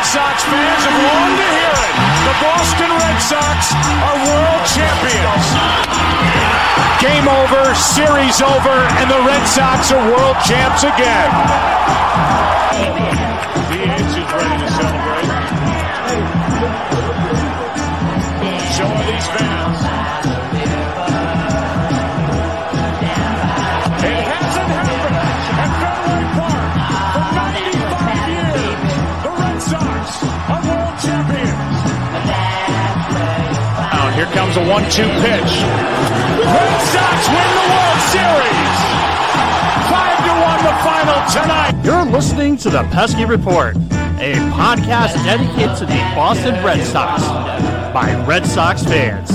Sox fans have longed to hear it. The Boston Red Sox are world champions. Game over, series over, and the Red Sox are world champs again. The Edge is ready to celebrate. So are these fans. It hasn't happened at Fenway Park for 95 years. The Red Sox are world champions. Now here comes a 1-2 pitch. Red Sox win the World Series. 5-1 the final tonight. You're listening to the Pesky Report, a podcast dedicated to the Boston Red Sox by Red Sox fans.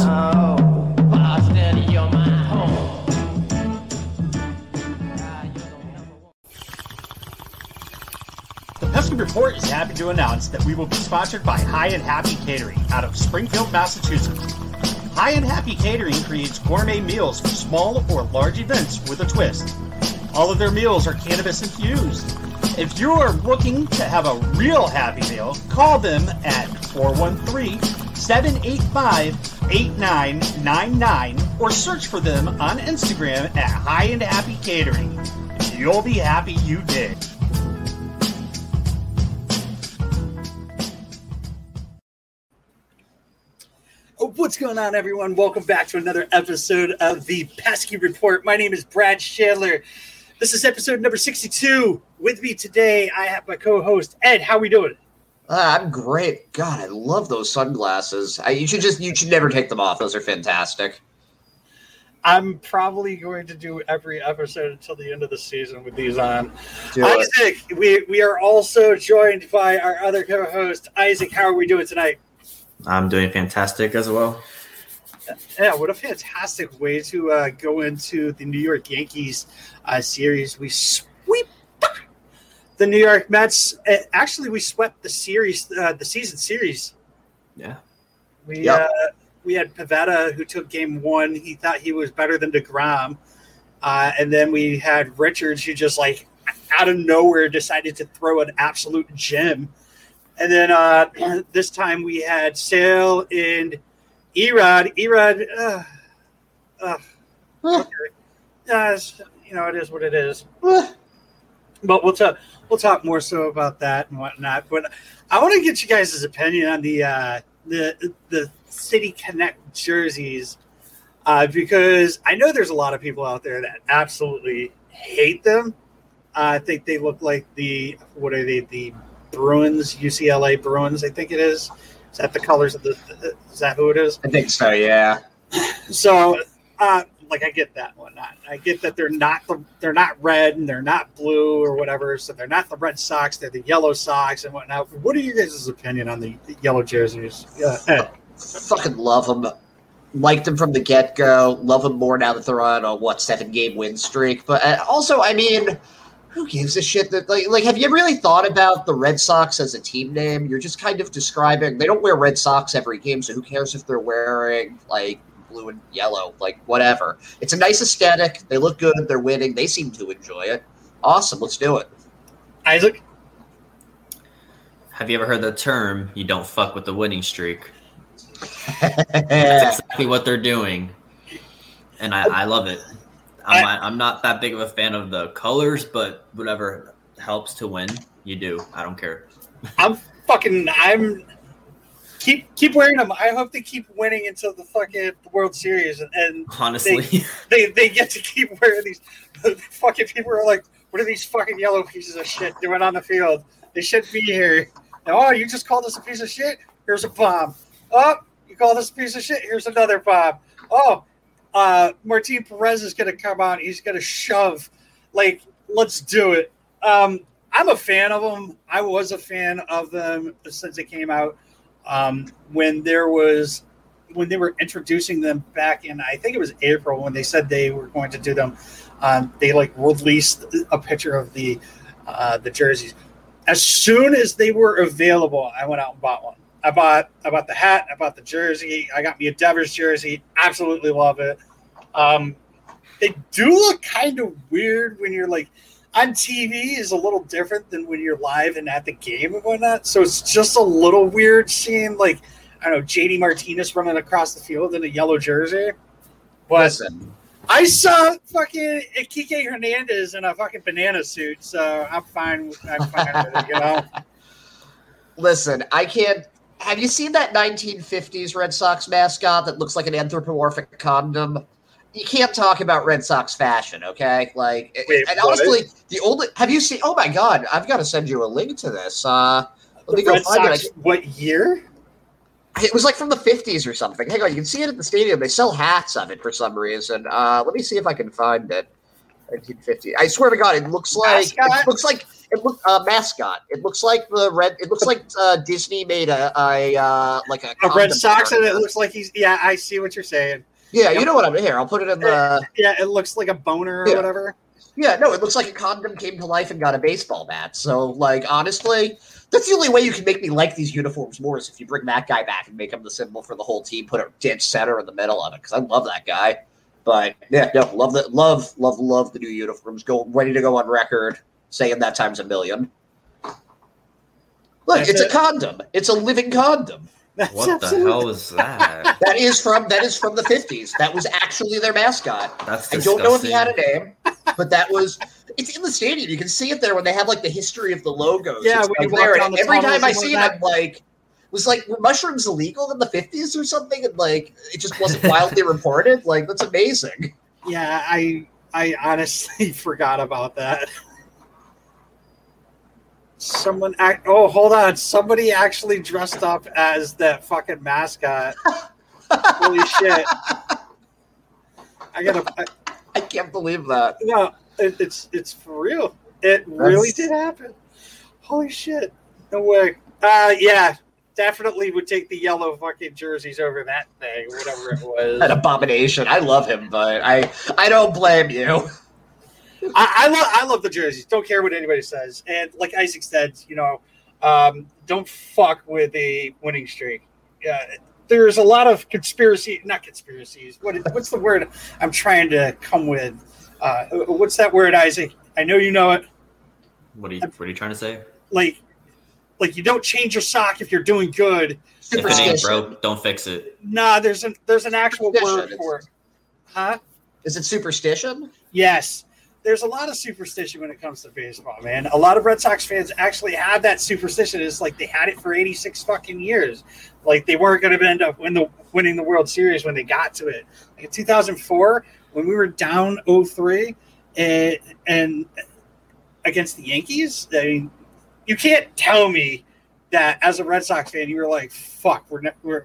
The Pesky Report is happy to announce that we will be sponsored by High and Happy Catering out of Springfield, Massachusetts. High and Happy Catering creates gourmet meals for small or large events with a twist. All of their meals are cannabis infused. If you are looking to have a real happy meal, call them at 413-785-8999 or search for them on Instagram at High and Happy Catering. You'll be happy you did. What's going on, everyone? Welcome back to another episode of the Pesky Report. My name is Brad Chandler. This is episode number 62. With me today, I have my co-host, Ed. How are we doing? I'm great. God, I love those sunglasses. You should never take them off. Those are fantastic. I'm probably going to do every episode until the end of the season with these on. Isaac, we are also joined by our other co-host, Isaac. How are we doing tonight? I'm doing fantastic as well. Yeah, what a fantastic way to go into the New York Yankees series. We sweep the New York Mets. Actually, we swept the series, the season series. Yeah. We had Pivetta, who took game one. He thought he was better than DeGrom. And then we had Richards, who just like out of nowhere decided to throw an absolute gem. And then this time we had Sale and Erod. Okay. It is what it is. But we'll talk more so about that and whatnot. But I want to get you guys' opinion on the City Connect jerseys because I know there's a lot of people out there that absolutely hate them. I think they look like the Bruins, UCLA Bruins, I think it is. Is that the colors of is that who it is? I think so, yeah. So, I get that one. I get that they're not red and they're not blue or whatever. So they're not the Red Sox. They're the Yellow Sox and whatnot. What are you guys' opinion on the yellow jerseys? Ed. Fucking love them. Liked them from the get-go. Love them more now that they're on a 7-game win streak. But also, I mean, who gives a shit that like have you really thought about the Red Sox as a team name? You're just kind of describing they don't wear Red Sox every game, so who cares if they're wearing like blue and yellow, like whatever. It's a nice aesthetic. They look good, they're winning, they seem to enjoy it. Awesome, let's do it. Isaac? Have you ever heard the term you don't fuck with the winning streak? That's exactly what they're doing. And I love it. I'm not that big of a fan of the colors, but whatever helps to win, you do. I don't care. Keep wearing them. I hope they keep winning until the fucking World Series, and honestly, they get to keep wearing these. The fucking people are like, what are these fucking yellow pieces of shit doing on the field? They shouldn't be here. Oh, you just called us a piece of shit? Here's a bomb. Oh, you call this a piece of shit? Here's another bomb. Oh. Martin Perez is going to come out. He's going to shove. Like, let's do it. I'm a fan of them. I was a fan of them since they came out. When they were introducing them back in, I think it was April, when they said they were going to do them. They released a picture of the jerseys. As soon as they were available, I went out and bought one. I bought the hat. I bought the jersey. I got me a Devers jersey. Absolutely love it. They do look kind of weird when you're like, on TV is a little different than when you're live and at the game and whatnot. So it's just a little weird seeing, like, I don't know, JD Martinez running across the field in a yellow jersey. But Listen, I saw fucking Kike Hernandez in a fucking banana suit, so I'm fine with it, you know? Listen, I can't. Have you seen that 1950s Red Sox mascot that looks like an anthropomorphic condom? You can't talk about Red Sox fashion, okay? Like, Wait, and what? honestly, the only have you seen? Oh my God, I've got to send you a link to this. Let me go Red find Sox, it. what year? It was like from the 50s or something. Hang on, you can see it at the stadium. They sell hats of it for some reason. Let me see if I can find it. 1950. I swear to God, it looks like Mascot? mascot. It looks like the red. It looks like Disney made a A Red Sox, and it looks like he's. Yeah, I see what you're saying. Yeah, you know what I'm here. I'll put it in the. Yeah, it looks like a boner or Yeah. whatever. Yeah, no, it looks like a condom came to life and got a baseball bat. So, like, honestly, that's the only way you can make me like these uniforms more is if you bring that guy back and make him the symbol for the whole team, put a dead center in the middle of it, because I love that guy. But, yeah, no, love the new uniforms. Ready to go on record saying that times a million. Look, it's a condom. It's a living condom. That's What the hell is that? That is from the 50s. That was actually their mascot. That's I disgusting. don't know if he had a name, but it's in the stadium. You can see it there when they have like the history of the logos. Yeah, It's when you right walk there. down And the every tunnels time I and see it, whatnot. I'm like, were mushrooms illegal in the 50s or something? And like, it just wasn't widely reported. Like, that's amazing. Yeah, I honestly forgot about that. Hold on. Somebody actually dressed up as that fucking mascot. Holy shit. I can't believe that. No, it's for real. It really did happen. Holy shit. No way. Yeah, definitely would take the yellow fucking jerseys over that thing, whatever it was. An abomination. I love him, but I don't blame you. I love the jerseys. Don't care what anybody says. And like Isaac said, don't fuck with a winning streak. There's a lot of not conspiracies. What's the word I'm trying to come with? What's that word, Isaac? I know you know it. What are you trying to say? Like you don't change your sock if you're doing good. If it ain't broke, don't fix it. Nah, there's an actual word Superstition. for it. Huh? Is it superstition? Yes. There's a lot of superstition when it comes to baseball, man. A lot of Red Sox fans actually have that superstition. It's like they had it for 86 fucking years. Like they weren't going to end up winning the World Series when they got to it. Like in 2004, when we were down 0-3 and against the Yankees, I mean, you can't tell me that as a Red Sox fan, you were like, "Fuck, we're not going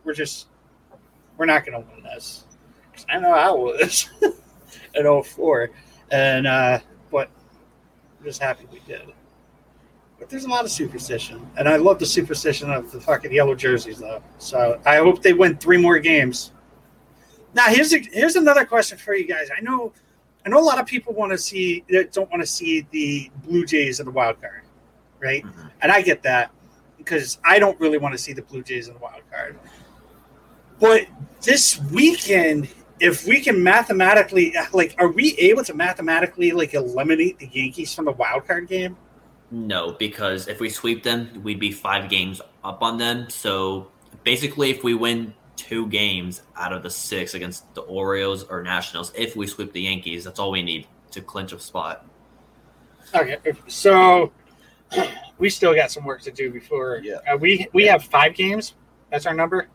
to win this." 'Cause I know I was at 0-4. And but I'm just happy we did. But there's a lot of superstition, and I love the superstition of the fucking yellow jerseys, though. So I hope they win 3 more games. Now here's another question for you guys. I know a lot of people don't want to see the Blue Jays in the wild card, right? Mm-hmm. And I get that because I don't really want to see the Blue Jays in the wild card. But this weekend, if we can mathematically, are we able to mathematically, eliminate the Yankees from the wild card game? No, because if we sweep them, we'd be 5 games up on them. So basically, if we win 2 games out of the 6 against the Orioles or Nationals, if we sweep the Yankees, that's all we need to clinch a spot. Okay, so we still got some work to do before. Yeah. We have 5 games. That's our number.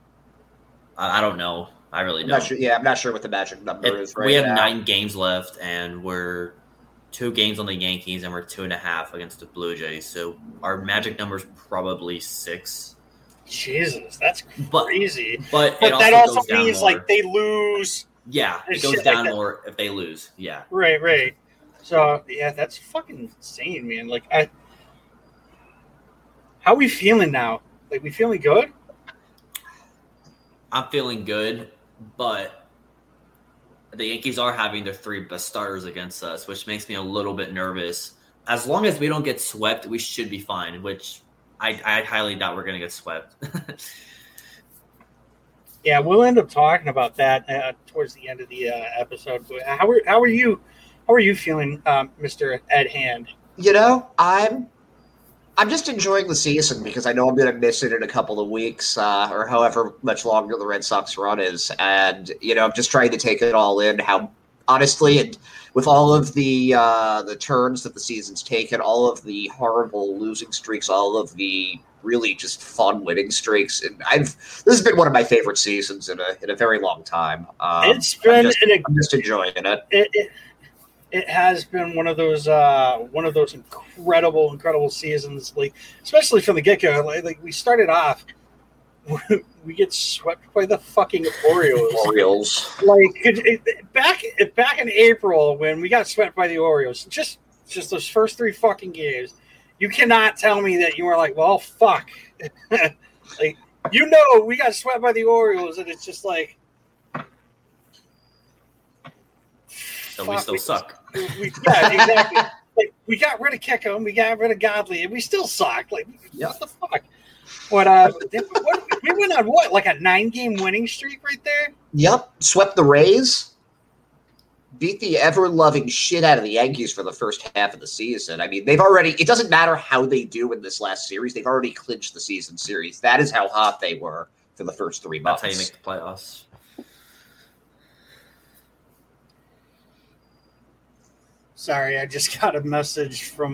I don't know. I really don't. I'm not sure. Yeah, I'm not sure what the magic number is right now. We have 9 games left, and we're 2 games on the Yankees, and we're 2.5 against the Blue Jays. So our magic number is probably 6. Jesus, that's crazy. But that also means they lose. Yeah, it goes down more if they lose. Yeah. Right. So yeah, that's fucking insane, man. How are we feeling now? We feeling good? I'm feeling good, but the Yankees are having their 3 best starters against us, which makes me a little bit nervous. As long as we don't get swept, we should be fine, which I highly doubt we're going to get swept. Yeah, we'll end up talking about that towards the end of the episode. But how are you How are you feeling, Mr. Ed Hand? You know, I'm just enjoying the season because I know I'm going to miss it in a couple of weeks or however much longer the Red Sox run is. And, you know, I'm just trying to take it all in. How, honestly, and with all of the turns that the season's taken, all of the horrible losing streaks, all of the really just fun winning streaks, and this has been one of my favorite seasons in a very long time. It's been I'm just enjoying it. It has been one of those incredible seasons, like especially from the get-go. Like we started off, we get swept by the fucking Orioles. Like back in April when we got swept by the Orioles, just those first 3 fucking games, you cannot tell me that you were like, well, fuck, like we got swept by the Orioles, and it's just like. So we still suck. Yeah, exactly. Like we got rid of Kickham, we got rid of Godley, and we still suck. Like what the fuck? But we went on like a 9-game winning streak right there. Yep, swept the Rays, beat the ever-loving shit out of the Yankees for the first half of the season. I mean, it doesn't matter how they do in this last series, they've already clinched the season series. That is how hot they were for the first 3 months. That's how you make the playoffs. Sorry, I just got a message from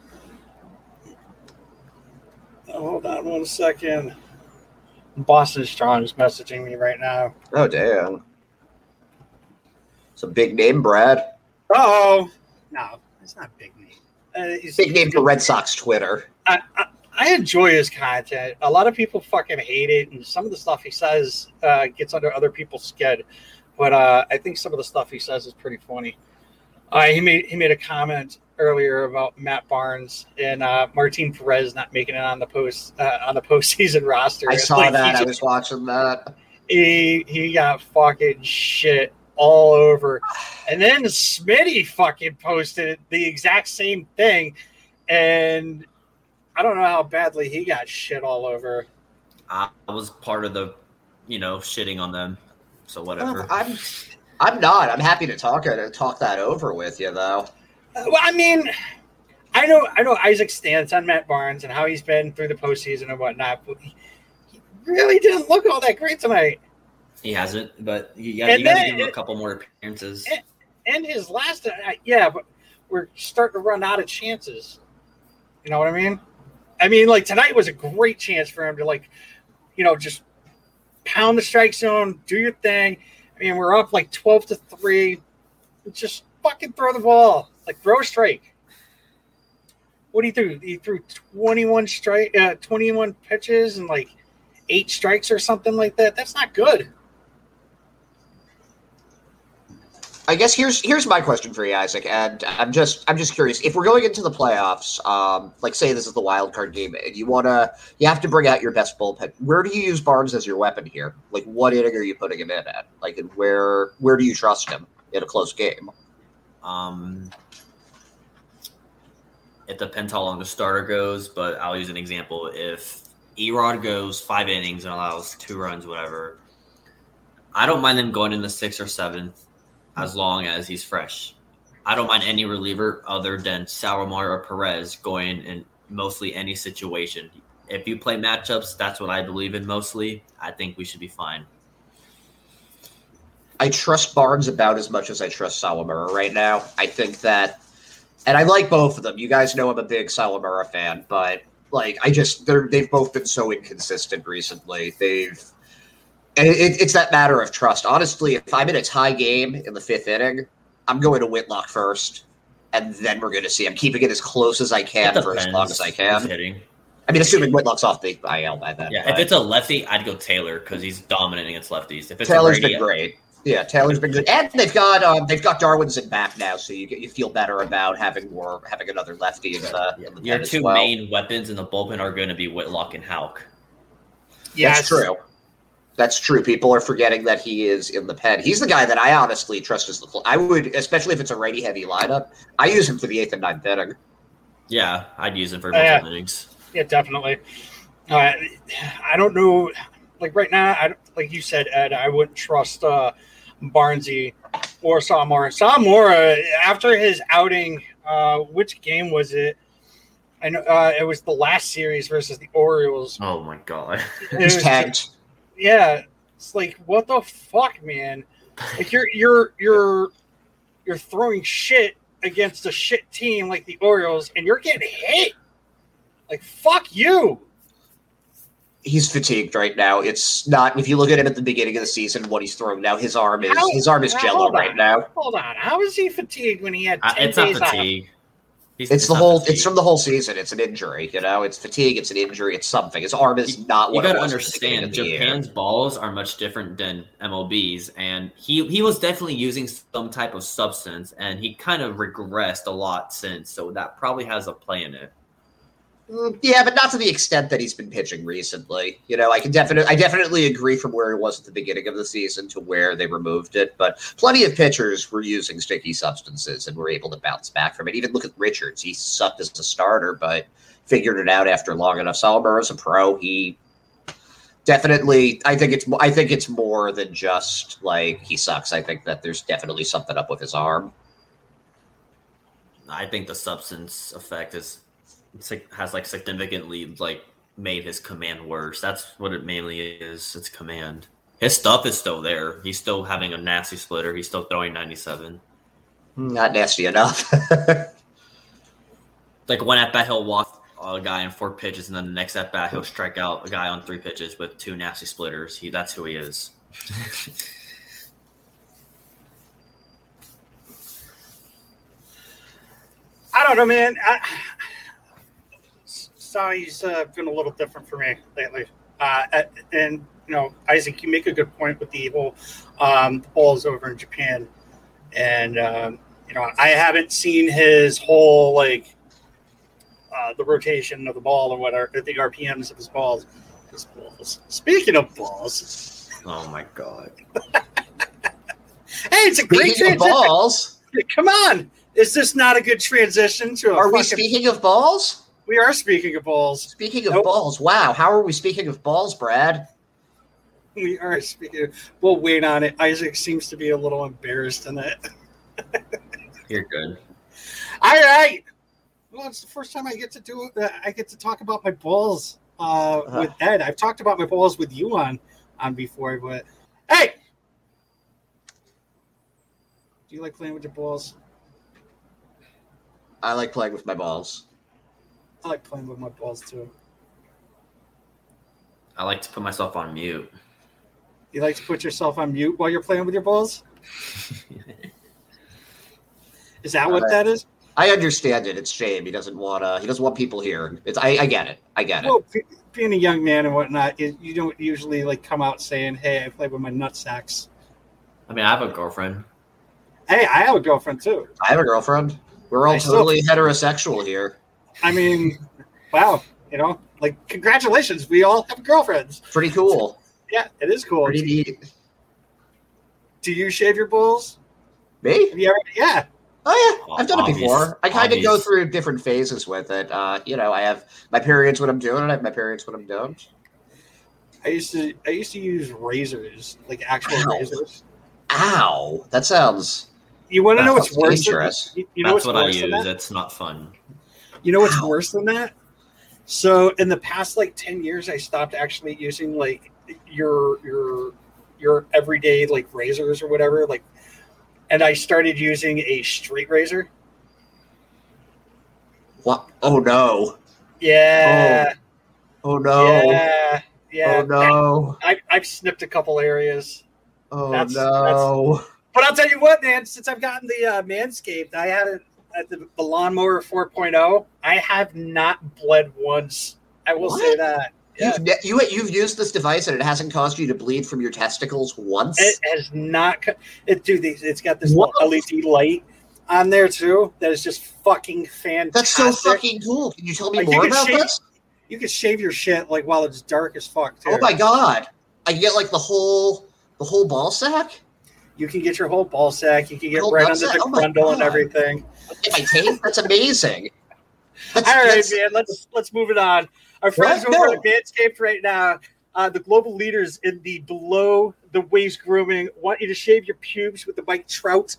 hold on 1 second. Boston Strong is messaging me right now. Oh, damn. It's a big name, Brad. Oh, no, it's not big name. Big name for Red Sox Twitter. I enjoy his content. A lot of people fucking hate it, and some of the stuff he says gets under other people's skin. But I think some of the stuff he says is pretty funny. He made a comment earlier about Matt Barnes and Martin Perez not making it on the postseason roster. I saw that. I was watching that. He got fucking shit all over, and then Smitty fucking posted the exact same thing, and I don't know how badly he got shit all over. I was part of the, shitting on them, so whatever. I'm not. I'm happy to talk that over with you, though. Well, I mean, I know Isaac's stance on Matt Barnes and how he's been through the postseason and whatnot, but he really didn't look all that great tonight. He hasn't, but you got to give him a couple more appearances. And his last, but we're starting to run out of chances. You know what I mean? I mean, like, tonight was a great chance for him to, just pound the strike zone, do your thing. I mean, we're up like 12-3. Just fucking throw the ball. Like, throw a strike. What do you do? He threw 21 pitches and like 8 strikes or something like that. That's not good. I guess here's my question for you, Isaac, and I'm just curious. If we're going into the playoffs, like say this is the wild card game, and you have to bring out your best bullpen. Where do you use Barnes as your weapon here? Like, what inning are you putting him in at? Like, and where do you trust him in a close game? It depends how long the starter goes, but I'll use an example. If Erod goes 5 innings and allows 2 runs, whatever, I don't mind them going in the 6th or 7th. As long as he's fresh. I don't mind any reliever other than Salomar or Perez going in mostly any situation. If you play matchups, that's what I believe in mostly. I think we should be fine. I trust Barnes about as much as I trust Salomar right now. I think that, and I like both of them. You guys know I'm a big Salomar fan, but they've both been so inconsistent recently. It's that matter of trust. Honestly, if I'm in a tie game in the 5th inning, I'm going to Whitlock first, and then we're going to see. I'm keeping it as close as I can for as long as I can. I mean, assuming Whitlock's off the IL by then. Yeah, if it's a lefty, I'd go Taylor because he's dominating against lefties. If it's Taylor's been great. Yeah, Taylor's been good, and they've got Darwinson back now, so you feel better about having another lefty in the Your 2 main weapons in the bullpen are going to be Whitlock and Houck. Yeah, that's true. That's true. People are forgetting that he is in the pen. He's the guy that I honestly trust as I would, especially if it's a righty-heavy lineup. I use him for the 8th and 9th inning. Yeah, I'd use him for both innings. Yeah, definitely. I don't know. Like right now, like you said, Ed, I wouldn't trust Barnesy Or Samora. Samora, after his outing, which game was it? I know it was the last series versus the Orioles. Oh my god. He's tagged. Yeah. It's like, what the fuck, man? Like you're throwing shit against a shit team like the Orioles and you're getting hit. Like, fuck you. He's fatigued right now. It's not. If you look at him at the beginning of the season, what he's throwing now, his arm is jello right now. Hold on, how is he fatigued when he had 10 it's days not fatigue. off? It's the whole. Fatigue. It's from the whole season. It's an injury. It's fatigue. It's an injury. It's something. His arm is not. You got to understand, Japan's balls are much different than MLB's, and he was definitely using some type of substance, and he kind of regressed a lot since. So that probably has a play in it. Yeah, but not to the extent that he's been pitching recently. I definitely agree from where he was at the beginning of the season to where they removed it. But plenty of pitchers were using sticky substances and were able to bounce back from it. Even look at Richards; he sucked as a starter, but figured it out after long enough. Salomar as a pro, he definitely. I think it's more than just like he sucks. I think that there's definitely something up with his arm. I think the substance effect has significantly made his command worse. That's what it mainly is. It's command. His stuff is still there. He's still having a nasty splitter. He's still throwing 97. Not nasty enough. One at bat he'll walk a guy in 4 pitches, and then the next at bat he'll strike out a guy on 3 pitches with 2 nasty splitters. That's who he is. I don't know, man. He's been a little different for me lately. And, Isaac, you make a good point with the whole balls over in Japan. And, I haven't seen his whole, the rotation of the ball or whatever, the RPMs of his balls. Speaking of balls. Oh, my God. Hey, it's a great transition. Balls? Come on. Is this not a good transition to Are we speaking of balls? We are speaking of balls. Speaking of balls, wow. How are we speaking of balls, Brad? We are speaking of, we'll wait on it. Isaac seems to be a little embarrassed in it. You're good. All right. Well, it's the first time I get to do it. I get to talk about my balls with Ed. I've talked about my balls with you on before, but hey! Do you like playing with your balls? I like playing with my balls. I like playing with my balls, too. I like to put myself on mute. You like to put yourself on mute while you're playing with your balls? Is that what that is? I understand it. It's shame. He doesn't want people here. I get it. I get it. Well, being a young man and whatnot, you don't usually come out saying, hey, I play with my nutsacks. I mean, I have a girlfriend. Hey, I have a girlfriend, too. I have a girlfriend. We're all totally heterosexual here. I mean, wow, congratulations. We all have girlfriends. Pretty cool. Yeah, it is cool. Pretty neat. Do you shave your balls? Me? Have you ever? Yeah. Oh, yeah. I've done it before. I kind of go through different phases with it. I have my periods when I'm doing it. I have my periods when I'm don't. I used to use razors, actual razors. Ow. That sounds... You want to know what's worse? Dangerous. You know That's what I use. That? It's not fun. You know what's worse than that? So in the past 10 years, I stopped actually using your everyday razors or whatever. And I started using a straight razor. What? Oh no. Yeah. Oh no. Yeah. Oh no. I've snipped a couple areas. Oh no. But I'll tell you what, man, since I've gotten the Manscaped, I had it at the Lawnmower 4.0. I have not bled once. I will say that. Yeah. You've used this device and it hasn't caused you to bleed from your testicles once? It has not. It's got this LED light on there, too, that is just fucking fantastic. That's so fucking cool. Can you tell me more about this? You can shave your shit while it's dark as fuck, too. Oh, my God. I can get, the whole ball sack? You can get your whole ball sack. You can get right under the grundle and everything. Get my tape? That's amazing. All right, man. Let's move it on. Our friends over at Manscaped right now, the global leaders in the below the waist grooming want you to shave your pubes with the Mike Trout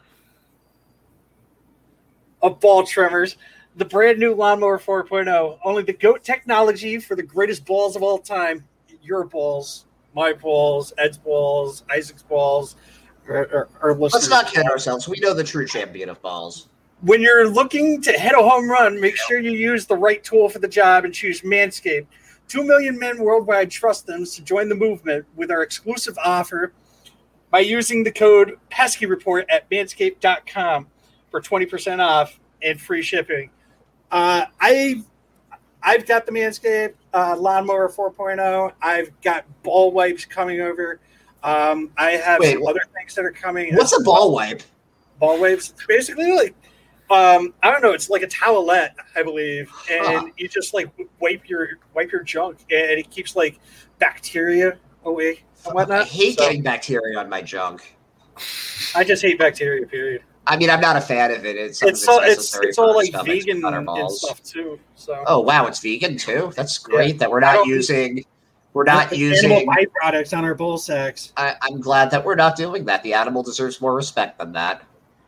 of ball trimmers. The brand new Lawnmower 4.0, only the GOAT technology for the greatest balls of all time. Your balls, my balls, Ed's balls, Isaac's balls. Let's not kid ourselves. We know the true champion of balls. When you're looking to hit a home run, make sure you use the right tool for the job and choose Manscaped. 2 million men worldwide trust them to join the movement with our exclusive offer by using the code PESKYREPORT at manscaped.com for 20% off and free shipping. I've got the Manscaped Lawnmower 4.0. I've got ball wipes coming over. I have some other things that are coming. What's a ball wipe? Ball wipes. It's basically like, I don't know. It's like a towelette, I believe, and you just like wipe your junk, and it keeps like bacteria away and whatnot. I hate getting bacteria on my junk. I just hate bacteria. Period. I mean, I'm not a fan of it. It's all like vegan and stuff too. So. Oh wow, it's vegan too. That's great that we're not using animal byproducts on our ball sacks. I'm glad that we're not doing that. The animal deserves more respect than that.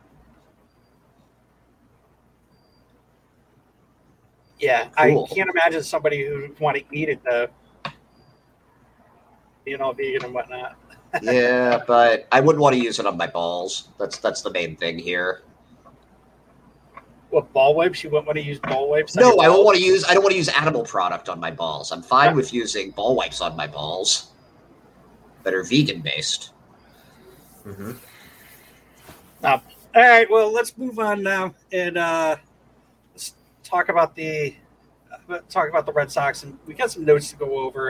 Yeah, cool. I can't imagine somebody who would want to eat it though. Vegan and whatnot. Yeah, but I wouldn't want to use it on my balls. That's the main thing here. What, ball wipes? You wouldn't want to use ball wipes? No, I don't want to use animal product on my balls. I'm fine with using ball wipes on my balls that are vegan based. Mm-hmm. All right, well, let's move on now and let's talk about the Red Sox, and we got some notes to go over.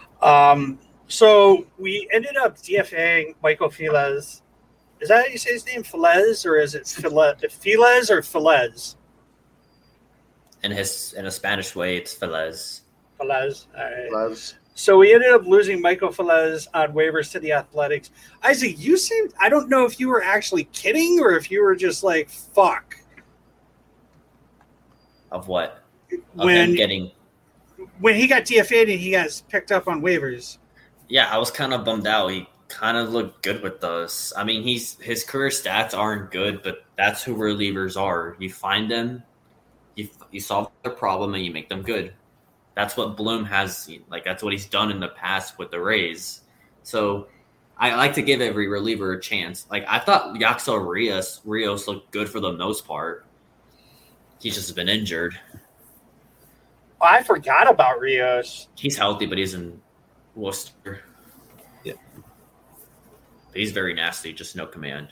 So we ended up DFAing Michael Felez. Is that how you say his name, Felez, or is it Felez or Felez? In a Spanish way, it's Felez. Felez. All right. Felez. So we ended up losing Michael Felez on waivers to the Athletics. Isaac, I don't know if you were actually kidding or if you were just like, fuck. Of what? When he got DFA'd and he got picked up on waivers. Yeah, I was kind of bummed out. He kind of looked good with those. I mean, his career stats aren't good, but that's who relievers are. You find them, you solve their problem, and you make them good. That's what Bloom has. That's what he's done in the past with the Rays. So I like to give every reliever a chance. I thought Yaxel Rios looked good for the most part. He's just been injured. I forgot about Rios. He's healthy, but he's in Worcester. Yeah. But he's very nasty, just no command.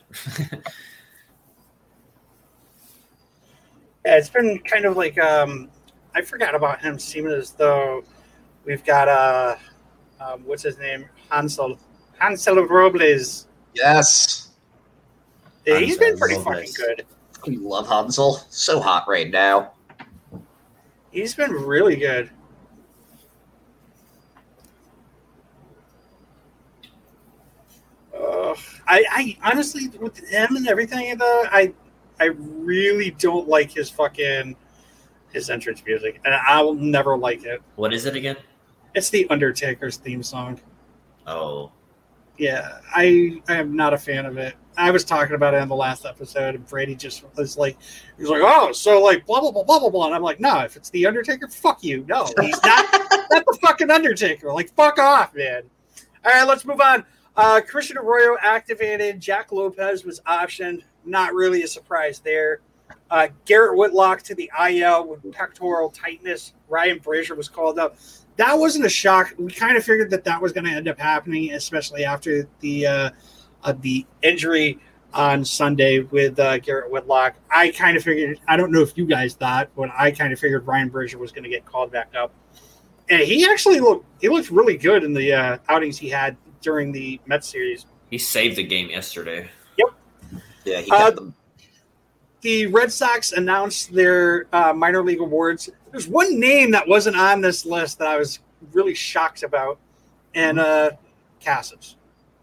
Yeah, it's been kind of like I forgot about him, seeming as though we've got what's his name? Hansel Robles. Yes. Yeah, he's been pretty fucking good. We love Hansel. So hot right now. He's been really good. I honestly, with him and everything, though, I really don't like his entrance music, and I will never like it. What is it again? It's the Undertaker's theme song. Oh. Yeah, I am not a fan of it. I was talking about it in the last episode, and Brady just was like, oh, so like blah blah blah blah blah blah, and I'm like, no, if it's the Undertaker, fuck you. No, he's not the fucking Undertaker. Like, fuck off, man. All right, let's move on. Christian Arroyo activated. Jack Lopez was optioned. Not really a surprise there. Garrett Whitlock to the IL with pectoral tightness. Ryan Brazier was called up. That wasn't a shock. We kind of figured that was going to end up happening, especially after the injury on Sunday with Garrett Whitlock. I kind of figured, I don't know if you guys thought, but I kind of figured Ryan Brazier was going to get called back up. And he actually looked really good in the outings he had during the Mets series. He saved the game yesterday. Yep. Yeah, he got them. The Red Sox announced their minor league awards. There's one name that wasn't on this list that I was really shocked about, and Casas.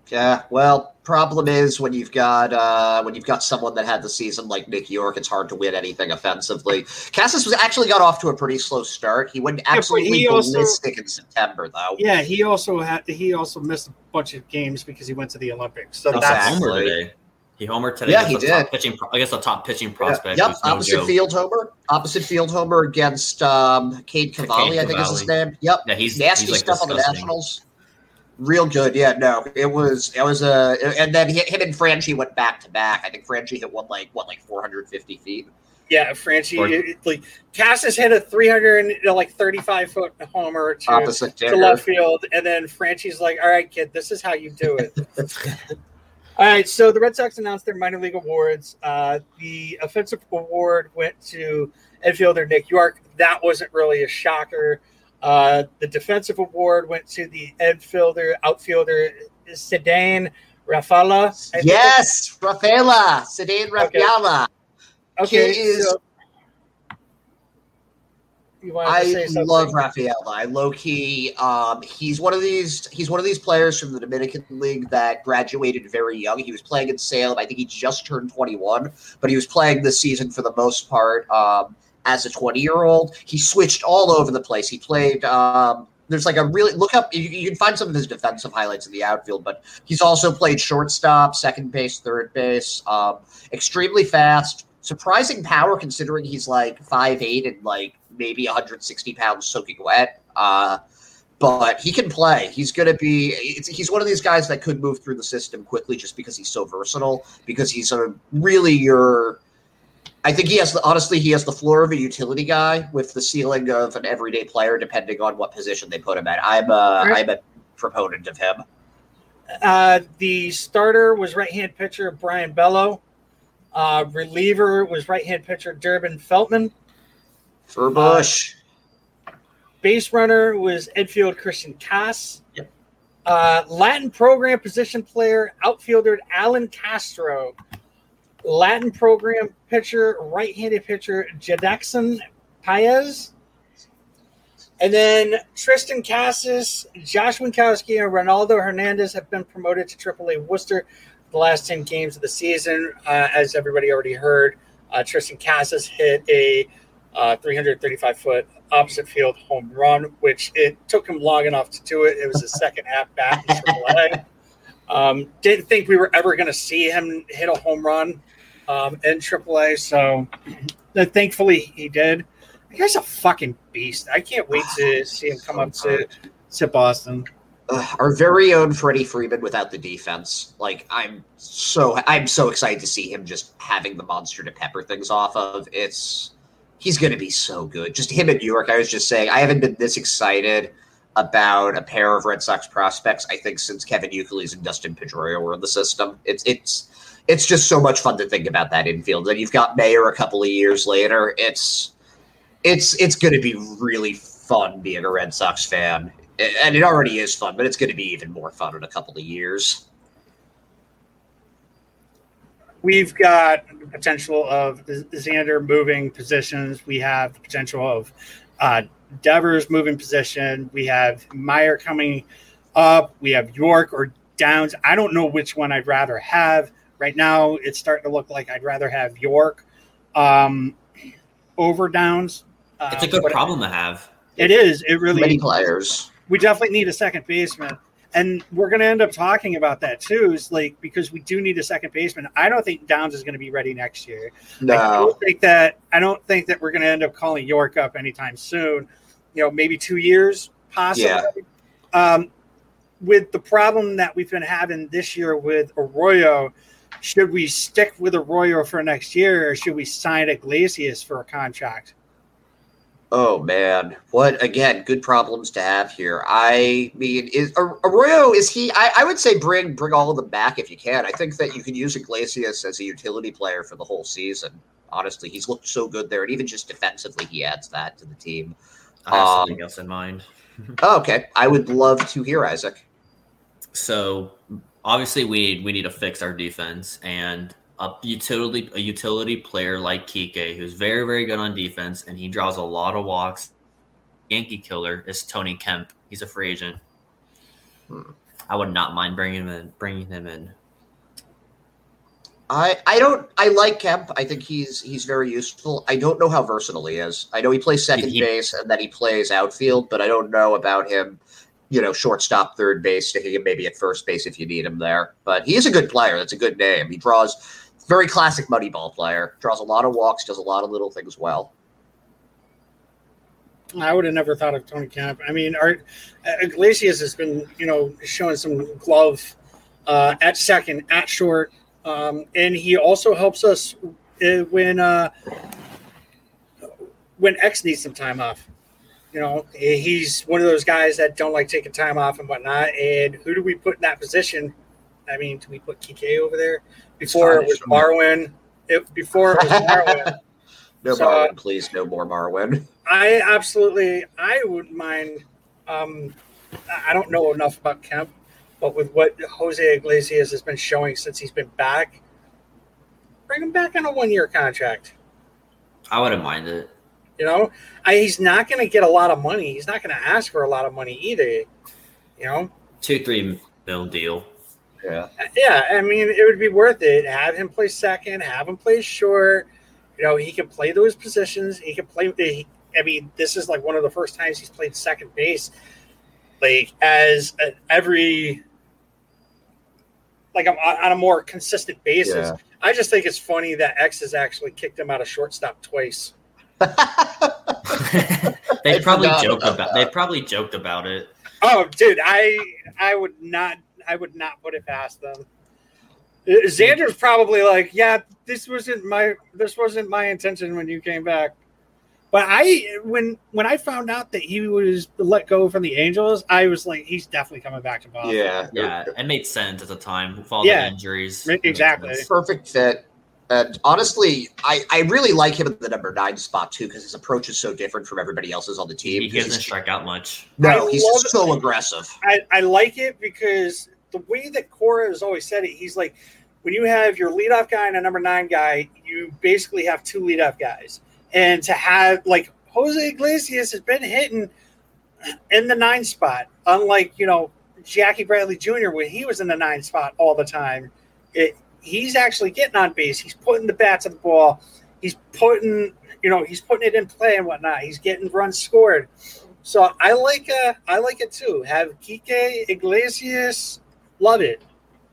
Yeah, well, problem is when you've got someone that had the season like Nick York, it's hard to win anything offensively. Cassis got off to a pretty slow start. He went absolutely ballistic in September, though. Yeah, he also missed a bunch of games because he went to the Olympics. So exactly. Homer today. He homered today. Yeah, he did. A top pitching prospect. Yep, opposite field homer against Cade Cavalli, I think is his name. Yep. Yeah, he's nasty like stuff disgusting. On the Nationals. Real good, yeah. No, it was and then him and Franchi went back to back. I think Franchi hit one like 450 feet. Yeah, Franchi Cassis hit a 335-foot homer to left field, and then Franchi's like, "All right, kid, this is how you do it." All right, so the Red Sox announced their minor league awards. The offensive award went to infielder Nick York. That wasn't really a shocker. The defensive award went to the outfielder Ceddanne Rafaela. Yes, Rafaela. Ceddanne Rafaela. Okay. I love Rafaela. I low key. He's one of these players from the Dominican League that graduated very young. He was playing in Salem. I think he just turned 21, but he was playing this season for the most part. As a 20-year-old, he switched all over the place. He played. There's like a really look up. You can find some of his defensive highlights in the outfield, but he's also played shortstop, second base, third base. Extremely fast, surprising power considering he's like 5'8" and like maybe 160 pounds soaking wet. But he can play. He's going to be. He's one of these guys that could move through the system quickly just because he's so versatile. Because he's I think he has the floor of a utility guy with the ceiling of an everyday player, depending on what position they put him at. I'm a proponent of him. The starter was right-hand pitcher Brian Bello. Reliever was right-hand pitcher Durbin Feltman. Furbush. Base runner was infield Christian Cass. Yep. Latin program position player outfielder Alan Castro. Latin program pitcher, right-handed pitcher, Jadaxon Paez. And then Tristan Cassis, Josh Winkowski, and Ronaldo Hernandez have been promoted to AAA Worcester the last 10 games of the season. As everybody already heard, Tristan Cassis hit a 335-foot opposite field home run, which it took him long enough to do it. It was his second at-bat in AAA. Didn't think we were ever going to see him hit a home run in AAA, so thankfully he did. The guy's a fucking beast. I can't wait to see him come up to Boston. Our very own Freddie Freeman without the defense. Like I'm so excited to see him just having the monster to pepper things off of. He's going to be so good. Just him in New York. I was just saying I haven't been this excited about a pair of Red Sox prospects, I think, since Kevin Youkilis and Dustin Pedroia were in the system. It's just so much fun to think about that infield. And you've got Mayer a couple of years later. It's going to be really fun being a Red Sox fan. And it already is fun, but it's going to be even more fun in a couple of years. We've got the potential of Xander moving positions. We have the potential of Devers moving position. We have Meyer coming up. We have York or Downs. I don't know which one I'd rather have. Right now, it's starting to look like I'd rather have York over Downs. It's a good problem to have. It is. It really many players. We definitely need a second baseman. And we're going to end up talking about that too, because we do need a second baseman. I don't think Downs is going to be ready next year. No. I don't think that we're going to end up calling York up anytime soon. Maybe 2 years, possibly. Yeah. With the problem that we've been having this year with Arroyo, should we stick with Arroyo for next year, or should we sign Iglesias for a contract? Oh, man. Again, good problems to have here. I mean, Arroyo, is he – I would say bring all of them back if you can. I think that you can use Iglesias as a utility player for the whole season. Honestly, he's looked so good there. And even just defensively, he adds that to the team. I have something else in mind. Okay. I would love to hear, Isaac. So, obviously, we need to fix our defense. And a utility player like Kike, who's very, very good on defense, and he draws a lot of walks. Yankee killer is Tony Kemp. He's a free agent. I would not mind bringing him in. I like Kemp. I think he's very useful. I don't know how versatile he is. I know he plays second base and then he plays outfield, but I don't know about him, shortstop, third base, sticking him maybe at first base if you need him there. But he is a good player. That's a good name. He draws very classic Moneyball player. Draws a lot of walks, does a lot of little things well. I would have never thought of Tony Kemp. I mean, Iglesias has been, showing some glove at second, at short. And he also helps us when X needs some time off. He's one of those guys that don't like taking time off and whatnot. And who do we put in that position? I mean, do we put Kike over there? Before it was Marwin. No Marwin, please. No more Marwin. I wouldn't mind. I don't know enough about Kemp. But with what Jose Iglesias has been showing since he's been back, bring him back on a 1-year contract. I wouldn't mind it. He's not going to get a lot of money. He's not going to ask for a lot of money either. 2-3 mil deal. Yeah. Yeah, I mean, it would be worth it. Have him play second. Have him play short. He can play those positions. He can play. This is like one of the first times he's played second base. Like on a more consistent basis. Yeah. I just think it's funny that X has actually kicked him out of shortstop twice. They probably joked about it. Oh, dude, I would not put it past them. Xander's probably like, yeah, this wasn't my intention when you came back. But when I found out that he was let go from the Angels, I was like, he's definitely coming back to Boston. Yeah, it made sense at the time with all the injuries. Exactly. Perfect fit. And honestly, I really like him at the number 9 spot too, because his approach is so different from everybody else's on the team. He doesn't strike out much. No, he's just so aggressive. I like it because the way that Cora has always said it, he's like, when you have your leadoff guy and a number 9 guy, you basically have 2 leadoff guys. And to have, like, Jose Iglesias has been hitting in the 9 spot, unlike, Jackie Bradley Jr. when he was in the 9 spot all the time. He's actually getting on base. He's putting the bat to the ball. He's putting it in play and whatnot. He's getting runs scored. So I like it too. Have Kike, Iglesias, love it.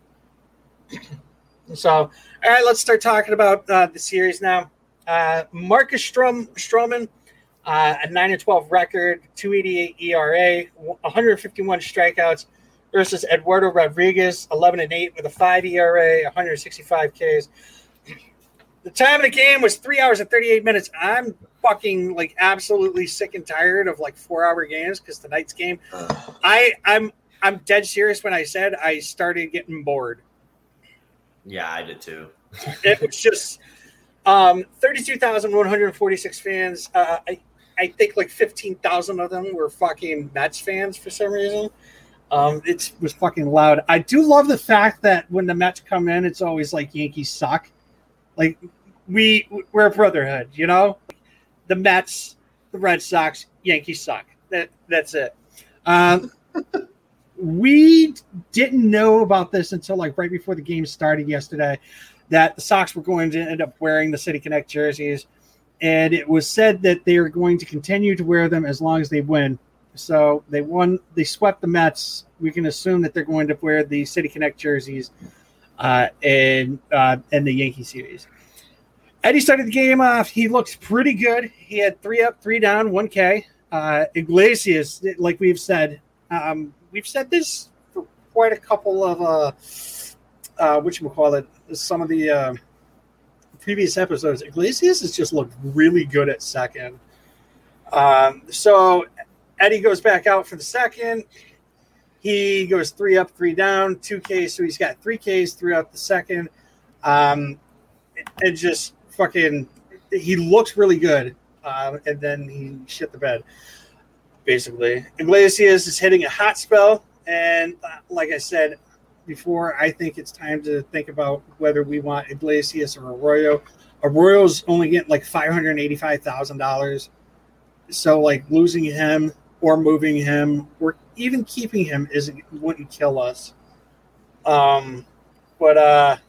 So, all right, let's start talking about the series now. Marcus Stroman, a 9-12 record, 2.88 ERA, 151 strikeouts versus Eduardo Rodriguez, 11-8 with a 5 ERA, 165 Ks. The time of the game was 3 hours and 38 minutes. I'm fucking absolutely sick and tired of 4-hour games because tonight's game. I'm dead serious when I said I started getting bored. Yeah, I did too. It was just 32,146 fans. I think 15,000 of them were fucking Mets fans for some reason. It was fucking loud. I do love the fact that when the Mets come in, it's always Yankees suck. We're a brotherhood, The Mets, the Red Sox, Yankees suck. That's it. We didn't know about this until right before the game started yesterday, that the Sox were going to end up wearing the City Connect jerseys. And it was said that they are going to continue to wear them as long as they win. So they swept the Mets. We can assume that they're going to wear the City Connect jerseys in the Yankee series. Eddie started the game off. He looked pretty good. He had 3 up, 3 down, 1K. Iglesias, like we've said this for quite a couple of some of the previous episodes. Iglesias has just looked really good at second. So Eddie goes back out for the second. He goes 3 up, 3 down, 2Ks. So he's got 3 Ks throughout the second. And just he looks really good. And then he shit the bed, basically. Iglesias is hitting a hot spell. And like I said before, I think it's time to think about whether we want Iglesias or Arroyo. Arroyo's only getting $585,000. So losing him or moving him or even keeping him wouldn't kill us. But I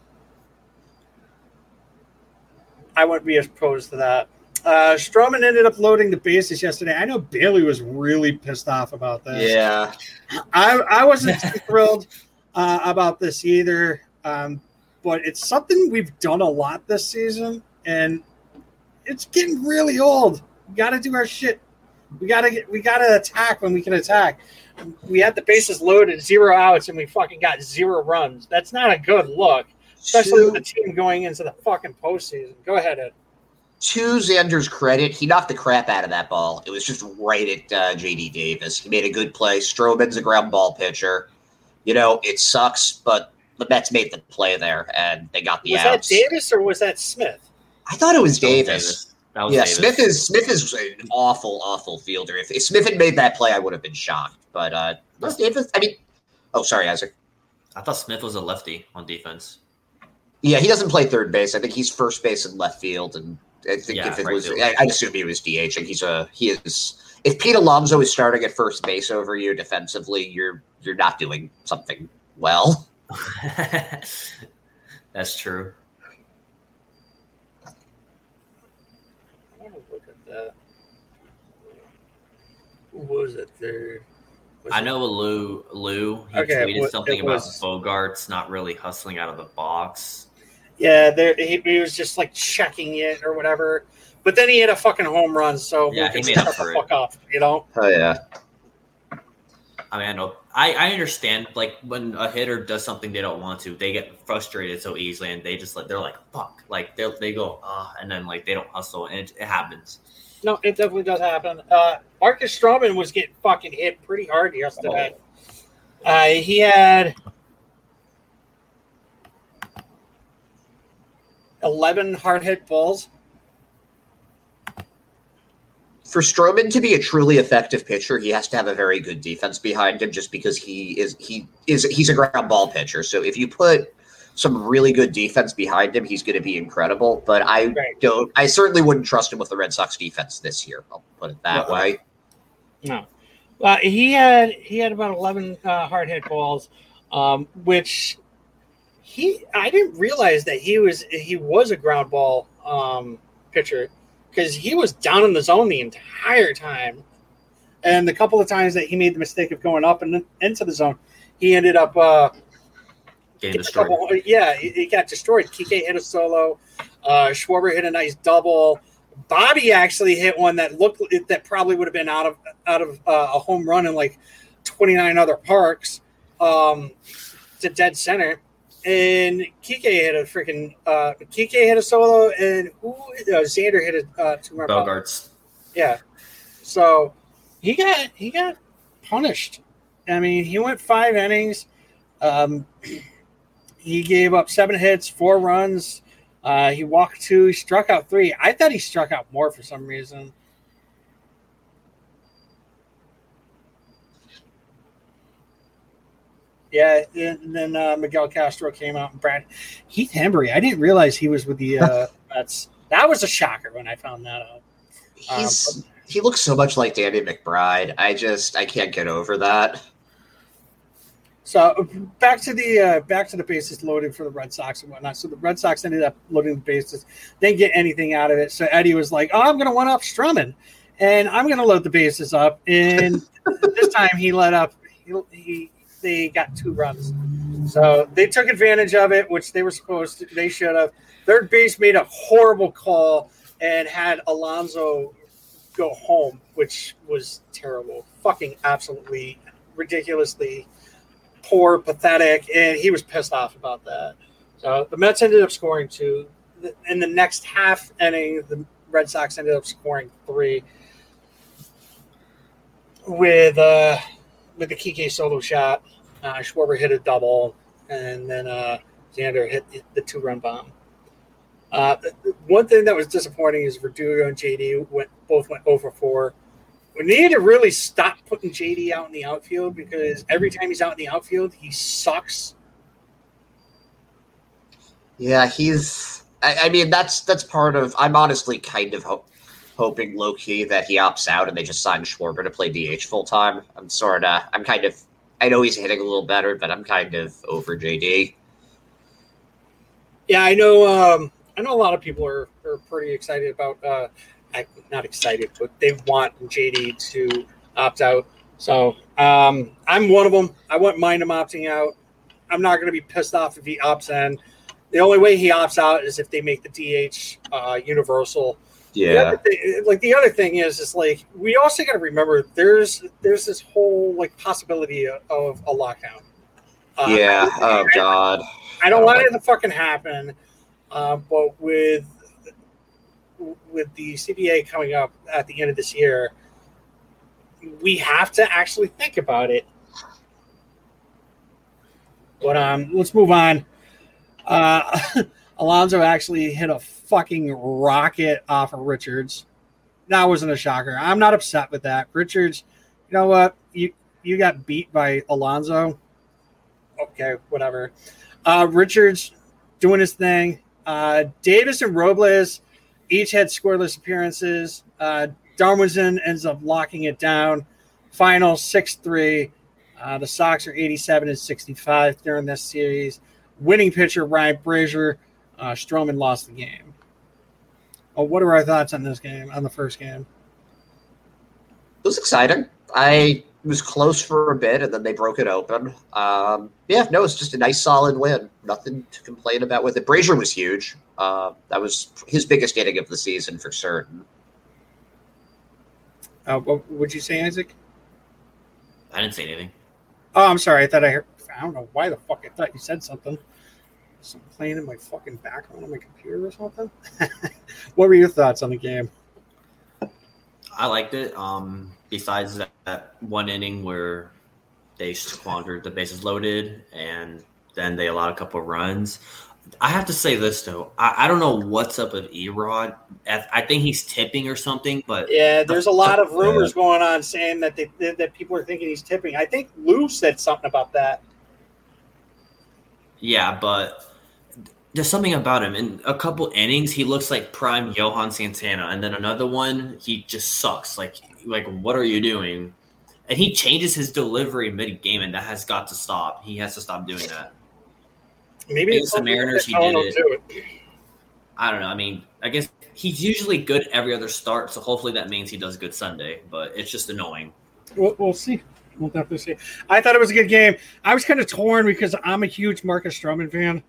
wouldn't be opposed to that. Stroman ended up loading the bases yesterday. I know Bailey was really pissed off about this. Yeah. I wasn't too thrilled about this either. But it's something we've done a lot this season, and it's getting really old. We got to do our shit. We got to attack when we can attack. We had the bases loaded, 0 outs, and we fucking got 0 runs. That's not a good look, especially with the team going into the fucking postseason. Go ahead, Ed. To Xander's credit, he knocked the crap out of that ball. It was just right at J.D. Davis. He made a good play. Stroman's a ground ball pitcher. It sucks, but the Mets made the play there, and they got the outs. Was that Davis or was that Smith? I thought it was Davis. That was Davis. Smith is an awful fielder. If Smith had made that play, I would have been shocked. But was Davis? Sorry, Isaac. I thought Smith was a lefty on defense. Yeah, he doesn't play third base. I think he's first base and left field, and I think I assume he was DH. And he is. If Pete Alonso is starting at first base over you defensively, you're not doing something well. That's true. I want to look at that. Who was it there? I know Lou. He tweeted something about Bogarts not really hustling out of the box. Yeah, he was just like checking it or whatever. But then he hit a fucking home run, so yeah, he made up for it. Fuck off, Oh yeah. I mean, I know. I understand. Like when a hitter does something they don't want to, they get frustrated so easily, and they're like, "Fuck!" Like they go, and then like they don't hustle, and it happens. No, it definitely does happen. Marcus Stroman was getting fucking hit pretty hard yesterday. He had 11 hard hit balls. For Stroman to be a truly effective pitcher, he has to have a very good defense behind him, just because he's a ground ball pitcher. So if you put some really good defense behind him, he's going to be incredible. But I certainly wouldn't trust him with the Red Sox defense this year. I'll put it that way. No, he had about 11 hard hit balls, which I didn't realize that he was a ground ball pitcher. Because he was down in the zone the entire time. And the couple of times that he made the mistake of going up and into the zone, he ended up getting destroyed. He got destroyed. Kike hit a solo. Schwarber hit a nice double. Bobby actually hit one that probably would have been out of a home run in like 29 other parks to dead center. And Kike hit a solo, and Xander hit a 2-run Bogarts. Yeah, so he got punished. I mean, he went 5 innings. He gave up 7 hits, 4 runs. He walked 2. He struck out 3. I thought he struck out more for some reason. Yeah, and then Miguel Castro came out and Heath Hembury. I didn't realize he was with the Mets. That was a shocker when I found that out. He looks so much like Danny McBride. I can't get over that. So back to the bases loaded for the Red Sox and whatnot. So the Red Sox ended up loading the bases, didn't get anything out of it. So Eddie was like, "Oh, I'm going to one up Stroman, and I'm going to load the bases up." And this time he let up. They got 2 runs. So they took advantage of it, which they were supposed to. They should have. Third base made a horrible call and had Alonso go home, which was terrible. Fucking absolutely ridiculously poor, pathetic, and he was pissed off about that. So the Mets ended up scoring 2. In the next half inning, the Red Sox ended up scoring 3 with the Kike solo shot. Schwarber hit a double, and then Xander hit the 2-run bomb. One thing that was disappointing is Verdugo and JD both went 0-for-4. We need to really stop putting JD out in the outfield, because every time he's out in the outfield, he sucks. Yeah, I mean, that's part of. I'm honestly kind of hoping low key that he opts out and they just sign Schwarber to play DH full time. I know he's hitting a little better, but I'm kind of over JD. Yeah, I know a lot of people are pretty excited about not excited, but they want JD to opt out. So I'm one of them. I wouldn't mind him opting out. I'm not going to be pissed off if he opts in. The only way he opts out is if they make the DH universal. Yeah. The other thing is like we also got to remember there's this whole like possibility of a lockdown. God. I don't want it to fucking happen. But with the CBA coming up at the end of this year, we have to actually think about it. But let's move on. Alonso actually hit a fucking rocket off of Richards. That wasn't a shocker. I'm not upset with that. Richards, you know what? You got beat by Alonso. Okay, whatever. Richards doing his thing. Davis and Robles each had scoreless appearances. Darwinson ends up locking it down. Final 6-3. The Sox are 87-65 during this series. Winning pitcher Ryan Brazier. Stroman lost the game. What are our thoughts on this game, on the first game? It was exciting. It was close for a bit, and then they broke it open. It's just a nice, solid win. Nothing to complain about with it. Brazier was huge. That was his biggest inning of the season for certain. What would you say, Isaac? I didn't say anything. Oh, I'm sorry. I don't know why the fuck I thought you said something. Something playing in my fucking background on my computer or something. What were your thoughts on the game? I liked it. Besides that one inning where they squandered the bases loaded and then they allowed a couple of runs. I have to say this, though. I don't know what's up with Erod. I think he's tipping or something. But yeah, there's a lot of rumors going on saying that that people are thinking he's tipping. I think Lou said something about that. Yeah, but there's something about him. In a couple innings, he looks like prime Johan Santana. And then another one, he just sucks. Like what are you doing? And he changes his delivery mid-game, and that has got to stop. He has to stop doing that. Maybe it's the Mariners, he did it. I don't know. I mean, I guess he's usually good every other start, so hopefully that means he does good Sunday. But it's just annoying. We'll see. We'll definitely see. I thought it was a good game. I was kind of torn because I'm a huge Marcus Stroman fan.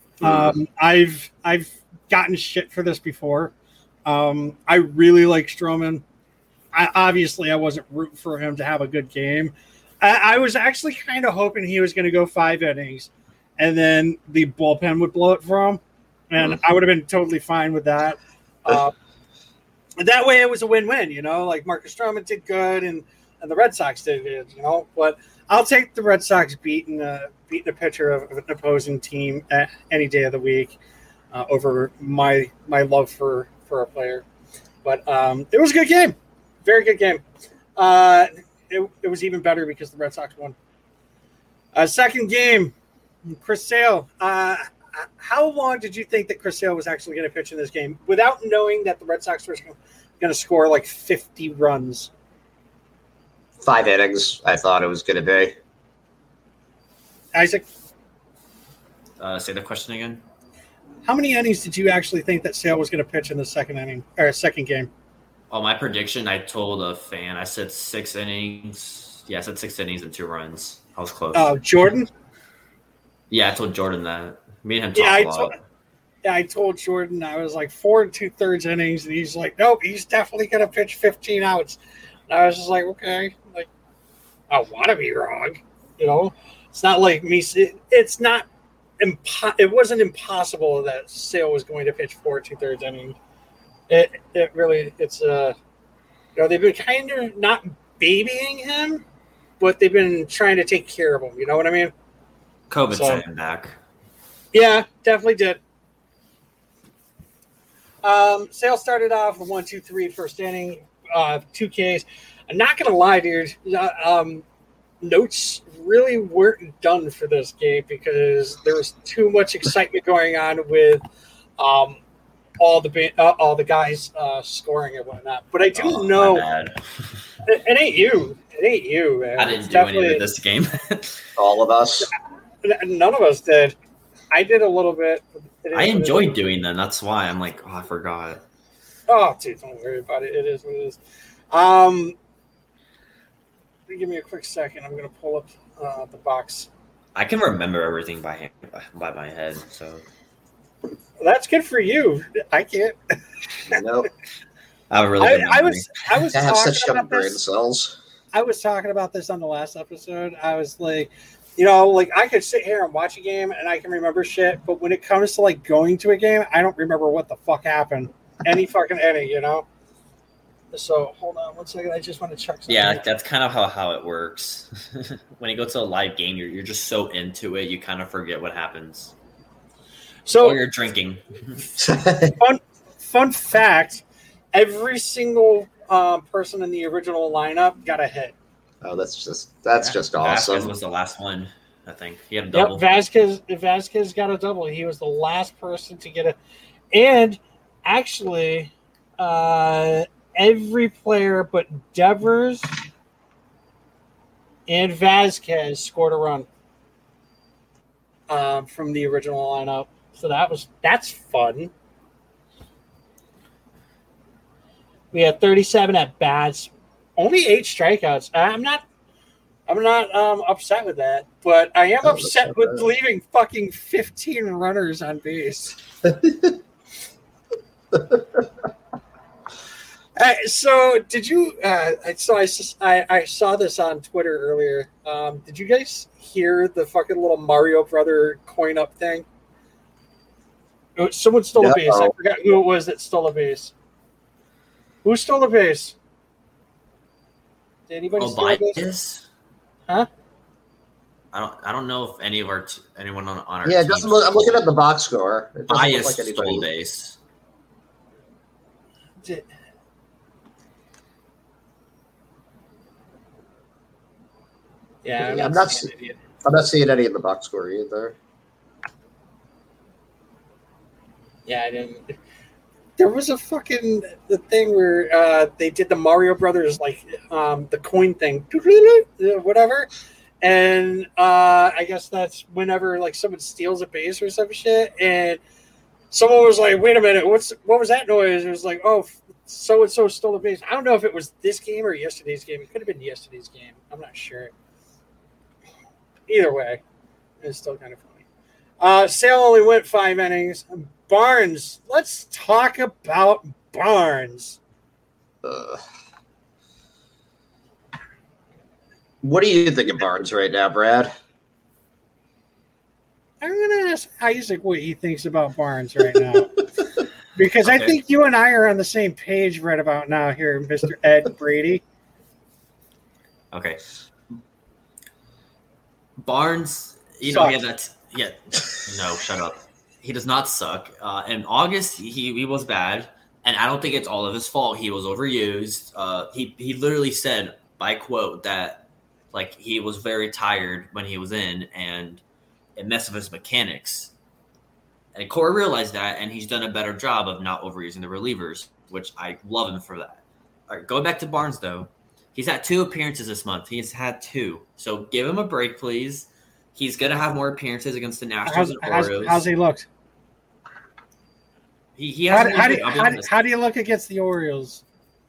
I've gotten shit for this before. I really like Stroman. I wasn't rooting for him to have a good game. I was actually kind of hoping he was going to go 5 innings, and then the bullpen would blow it for him, and I would have been totally fine with that. That way, it was a win-win. Like Marcus Stroman did good, and the Red Sox did good. But I'll take the Red Sox beating a pitcher of an opposing team any day of the week over my love for a player. But it was a good game. Very good game. It was even better because the Red Sox won. Second game, Chris Sale. How long did you think that Chris Sale was actually going to pitch in this game without knowing that the Red Sox were going to score like 50 runs? 5 innings, I thought it was going to be. Isaac? Say the question again. How many innings did you actually think that Sale was going to pitch in the second game? Oh, my prediction, I told a fan, I said 6 innings. Yeah, I said 6 innings and 2 runs. I was close. Oh, Jordan? Yeah, I told Jordan that. Me and him talked a lot. I told Jordan, I was like 4 2/3 innings, and he's like, nope, he's definitely going to pitch 15 outs. And I was just like, okay, like, I want to be wrong. It's not like me. It's not. It wasn't impossible that Sale was going to pitch 4 2/3 innings. It really, it's they've been kind of not babying him, but they've been trying to take care of him. You know what I mean? COVID sent him back. Yeah, definitely did. Sale started off with 1-2-3 first inning, 2 Ks. I'm not gonna lie, dude. Notes really weren't done for this game because there was too much excitement going on with all the guys scoring and whatnot. But I do know it ain't you. It ain't you, man. I didn't do any of this game. All of us. None of us did. I did a little bit. I enjoyed doing them. That's why I'm like, I forgot. Oh, dude, don't worry about it. It is what it is. Give me a quick second. I'm going to pull up the box. I can remember everything by my head, so well, that's good for you. I can't. Nope. I really. I was I have talking such young about brain this. cells. I was talking about this on the last episode. I was like, like I could sit here and watch a game and I can remember shit, but when it comes to like going to a game, I don't remember what the fuck happened. Any. So hold on 1 second. I just want to check something. Yeah, that's kind of how it works. When you go to a live game, you're just so into it, you kind of forget what happens. So or you're drinking. Fun fact: every single person in the original lineup got a hit. Oh, that's just awesome. Vasquez was the last one, I think. He had a double. Yep, Vasquez got a double. He was the last person to get and actually, every player but Devers and Vasquez scored a run from the original lineup. So that's fun. We had 37 at bats, only 8 strikeouts. I'm not upset with that, but I am upset with leaving fucking 15 runners on base. So did you? I saw this on Twitter earlier. Did you guys hear the fucking little Mario Brother coin up thing? Someone stole a base. I forgot who it was that stole a base. Who stole a base? Did anybody steal a base? Huh? I don't know if anyone on our team. I'm looking at the box score. Bias like stole a base. Yeah, I'm not seeing any of the box score either. Yeah, I didn't. There was the thing where they did the Mario Brothers the coin thing, whatever, and I guess that's whenever someone steals a base or some shit, and someone was like, "Wait a minute, what was that noise?" It was like, "Oh, so and so stole a base." I don't know if it was this game or yesterday's game. It could have been yesterday's game. I'm not sure. Either way, it's still kind of funny. Sale only went 5 innings. Barnes. Let's talk about Barnes. What do you think of Barnes right now, Brad? I'm going to ask Isaac what he thinks about Barnes right now. Because I think you and I are on the same page right about now here, Mr. Ed Brady. Okay. Barnes, he had that. Yeah, no, shut up. He does not suck. In August, he was bad, and I don't think it's all of his fault. He was overused. He literally said, by quote, that he was very tired when he was in, and it messed with his mechanics. And Corey realized that, and he's done a better job of not overusing the relievers, which I love him for that. All right, going back to Barnes, though. He's had 2 appearances this month. He's had 2. So give him a break, please. He's going to have more appearances against the Nationals and Orioles. How's he looked? He hasn't how do you look against the Orioles?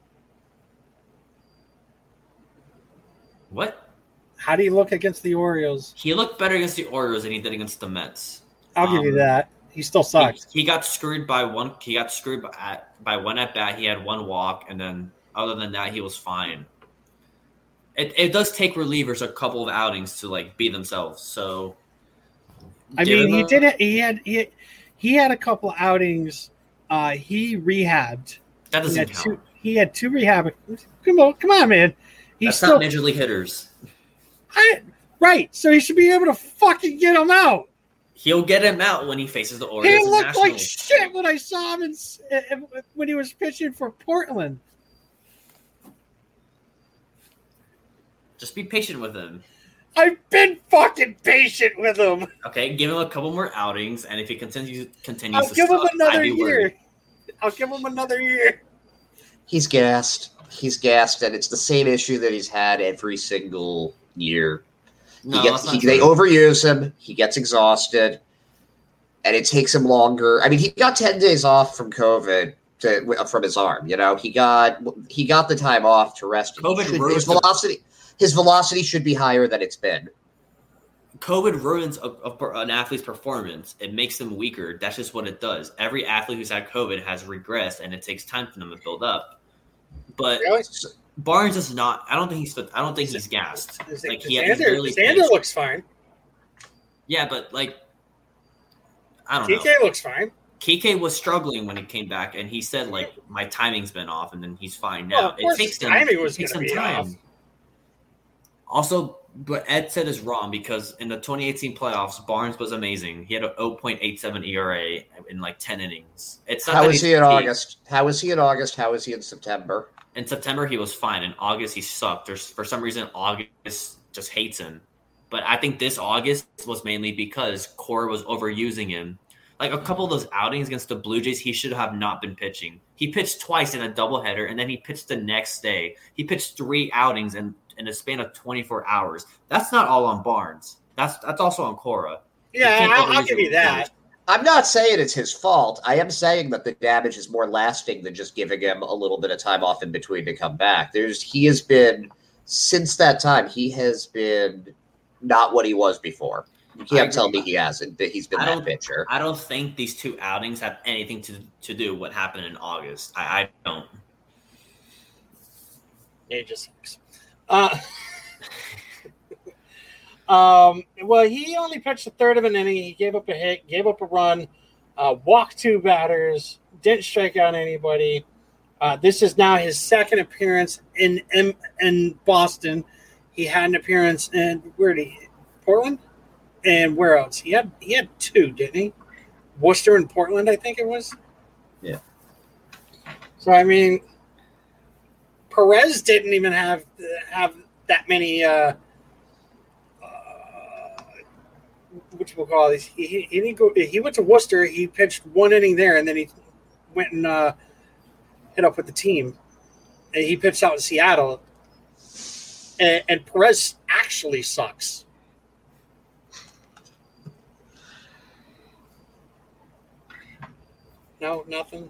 What? How do you look against the Orioles? He looked better against the Orioles than he did against the Mets. I'll give you that. He still sucks. He got screwed by one. He got screwed by one at bat. He had 1 walk, and then other than that, he was fine. It does take relievers a couple of outings to be themselves. So, I mean, he did it. He had a couple outings. He rehabbed. That doesn't count. He had 2 rehab. Come on, man. That's not major league hitters. Right. So he should be able to fucking get him out. He'll get him out when he faces the Orioles. He looked like shit when I saw him when he was pitching for Portland. Just be patient with him. I've been fucking patient with him. Okay, give him a couple more outings, and if he continues I'll give him another year. I'll give him another year. He's gassed. And it's the same issue that he's had every single year. No, They overuse him. He gets exhausted, and it takes him longer. I mean, he got 10 days off from COVID from his arm. You know, he got the time off to rest. His velocity should be higher than it's been. COVID ruins an athlete's performance. It makes them weaker. That's just what it does. Every athlete who's had COVID has regressed, and it takes time for them to build up. But really? Barnes is not. I don't think he's gassed. Xander looks fine. Yeah, but like, I don't know. TK looks fine. Kike was struggling when he came back, and he said like my timing's been off, and then he's fine now. Well, it takes some time. Off. Also, what Ed said is wrong because in the 2018 playoffs, Barnes was amazing. He had a 0.87 ERA in like 10 innings. How is he in August? How is he in August? How is he in September? In September, he was fine. In August, he sucked. For some reason, August just hates him. But I think this August was mainly because Cora was overusing him. Like a couple of those outings against the Blue Jays, he should have not been pitching. He pitched twice in a doubleheader, and then he pitched the next day. He pitched 3 outings in a span of 24 hours. That's not all on Barnes. That's also on Cora. Yeah, I'll give you that. I'm not saying it's his fault. I am saying that the damage is more lasting than just giving him a little bit of time off in between to come back. Since that time, he has been not what he was before. You can't tell me he hasn't. He's been that pitcher. I don't think these 2 outings have anything to do with what happened in August. I don't. It just sucks. Well, he only pitched a third of an inning. He gave up a hit, gave up a run, walked 2 batters, didn't strike out anybody. This is now his second appearance in Boston. He had an appearance in Portland, and where else? He had 2, didn't he? Worcester and Portland, I think it was. Yeah. So I mean, Perez didn't even have that many. What we'll call these. He didn't go. He went to Worcester. He pitched 1 inning there, and then he went and hit up with the team. And he pitched out in Seattle. And Perez actually sucks. No, nothing.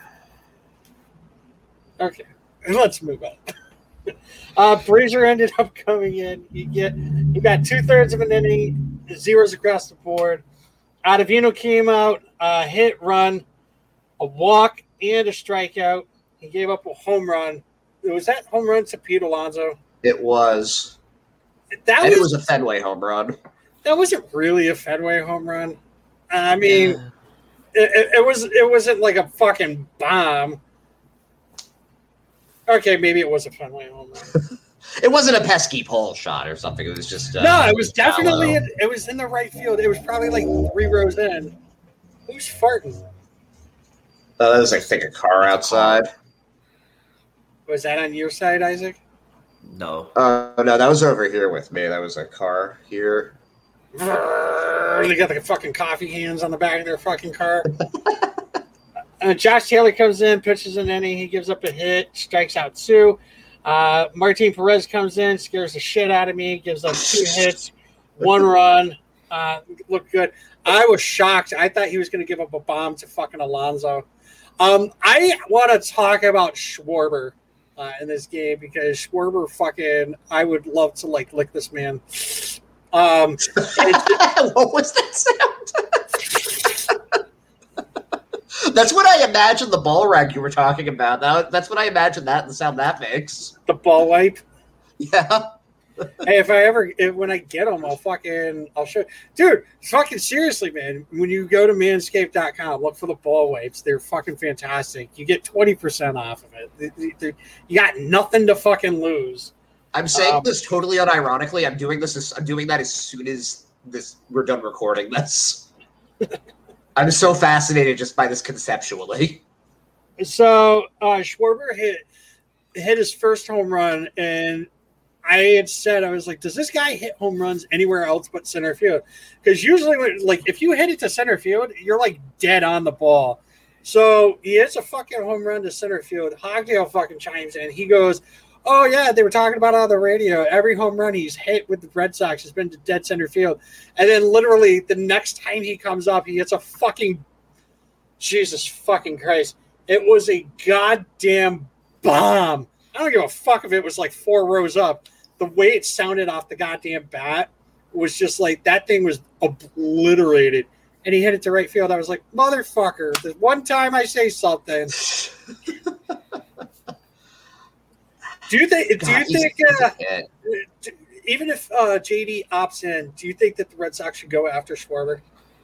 Okay, let's move on. Frazier ended up coming in. You got 2/3 of an inning, zeros across the board. Ottavino came out, hit, run, a walk, and a strikeout. He gave up a home run. Was that home run to Pete Alonso? It was. It was a Fenway home run. That wasn't really a Fenway home run. I mean, it wasn't like a fucking bomb. Okay, maybe it was a Fenway home run. It wasn't a pesky pole shot or something. It was just no. It was definitely. It was in the right field. It was probably like 3 rows in. Who's farting? That was, I think, a car outside. Was that on your side, Isaac? No. No, that was over here with me. That was a car here. They got the fucking coffee hands on the back of their fucking car. Josh Taylor comes in, pitches an inning. He gives up a hit, strikes out 2. Martin Perez comes in, scares the shit out of me, gives up 2 hits, 1 run. Looked good. I was shocked. I thought he was going to give up a bomb to fucking Alonso. I want to talk about Schwarber in this game because Schwarber fucking, I would love to like lick this man. What was that sound? That's what I imagined the ball rag you were talking about. That's what I imagined that the sound that makes. The ball wipe? Yeah. Hey, when I get them, I'll show. Dude, fucking seriously, man. When you go to manscaped.com, look for the ball wipes. They're fucking fantastic. You get 20% off of it. You got nothing to fucking lose. I'm saying this totally unironically. I'm doing that as soon as we're done recording this. I'm so fascinated just by this conceptually. So Schwarber hit his first home run, and I had said, I was like, does this guy hit home runs anywhere else but center field? Because usually, if you hit it to center field, you're like dead on the ball. So he hits a fucking home run to center field. Hogdale fucking chimes in. He goes, "Oh yeah, they were talking about it on the radio. Every home run he's hit with the Red Sox has been to dead center field." And then literally the next time he comes up, he hits a fucking Jesus fucking Christ. It was a goddamn bomb. I don't give a fuck if it was like 4 rows up. The way it sounded off the goddamn bat was just like that thing was obliterated. And he hit it to right field. I was like, motherfucker, the one time I say something. Do you think even if JD opts in, do you think that the Red Sox should go after Schwarber?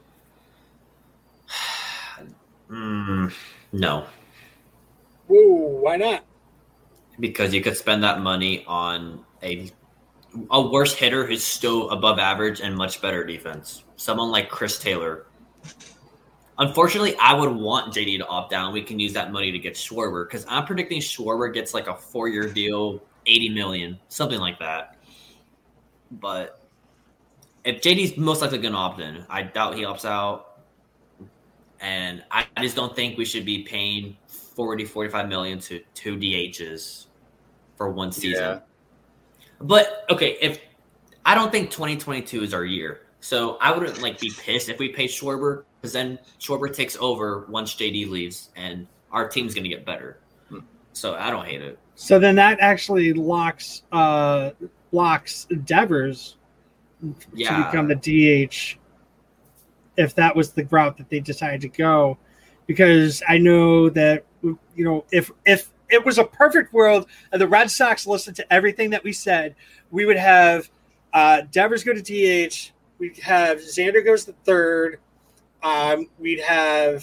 No. Whoa, why not? Because you could spend that money on a worse hitter who's still above average and much better defense. Someone like Chris Taylor. Unfortunately, I would want JD to opt out. We can use that money to get Schwarber because I'm predicting Schwarber gets like a 4-year deal, $80 million, something like that. But if JD's most likely going to opt in, I doubt he opts out. And I just don't think we should be paying $45 million to 2 DHs for one season. Yeah. But okay, I don't think 2022 is our year. So I wouldn't be pissed if we pay Schwarber because then Schwarber takes over once JD leaves and our team's going to get better. So I don't hate it. So then that actually locks Devers to become the DH if that was the route that they decided to go. Because I know that, if it was a perfect world and the Red Sox listened to everything that we said, we would have Devers go to DH. We'd have Xander goes to third. We'd have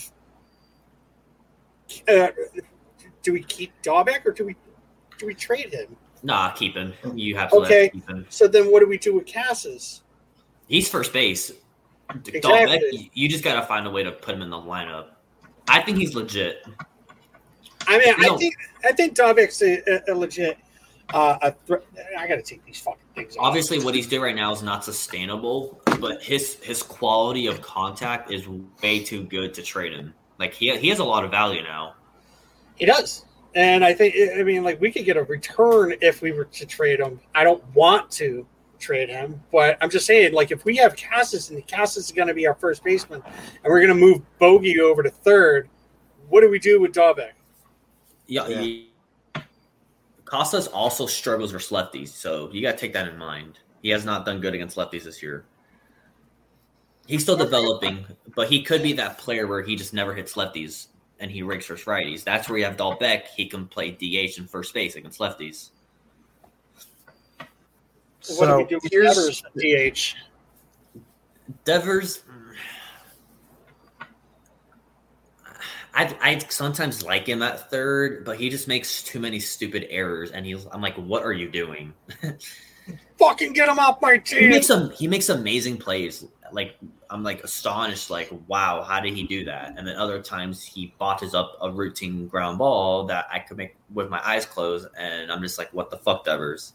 do we keep Dahlbeck or do we trade him? Nah, keep him. You have to keep him. So then what do we do with Casas? He's first base. Exactly. Dahlbeck, you just got to find a way to put him in the lineup. I think he's legit. I mean, I think Dahlbeck's a legit I got to take these fucking things off. Obviously, what he's doing right now is not sustainable, but his quality of contact is way too good to trade him. He has a lot of value now. He does. And I think, we could get a return if we were to trade him. I don't want to trade him, but I'm just saying, if we have Casas and Casas is going to be our first baseman and we're going to move Bogey over to third, what do we do with Dahlbeck? Yeah. Casas also struggles versus lefties, so you got to take that in mind. He has not done good against lefties this year. He's still developing, but he could be that player where he just never hits lefties and he rakes versus righties. That's where you have Dahlbeck. He can play DH and first base against lefties. What do we do with Devers DH? Devers, I sometimes like him at third, but he just makes too many stupid errors, and I'm like, what are you doing? Fucking get him off my team. He makes amazing plays. I'm astonished, wow, how did he do that? And then other times he botches up a routine ground ball that I could make with my eyes closed, and I'm just like, what the fuck, Devers?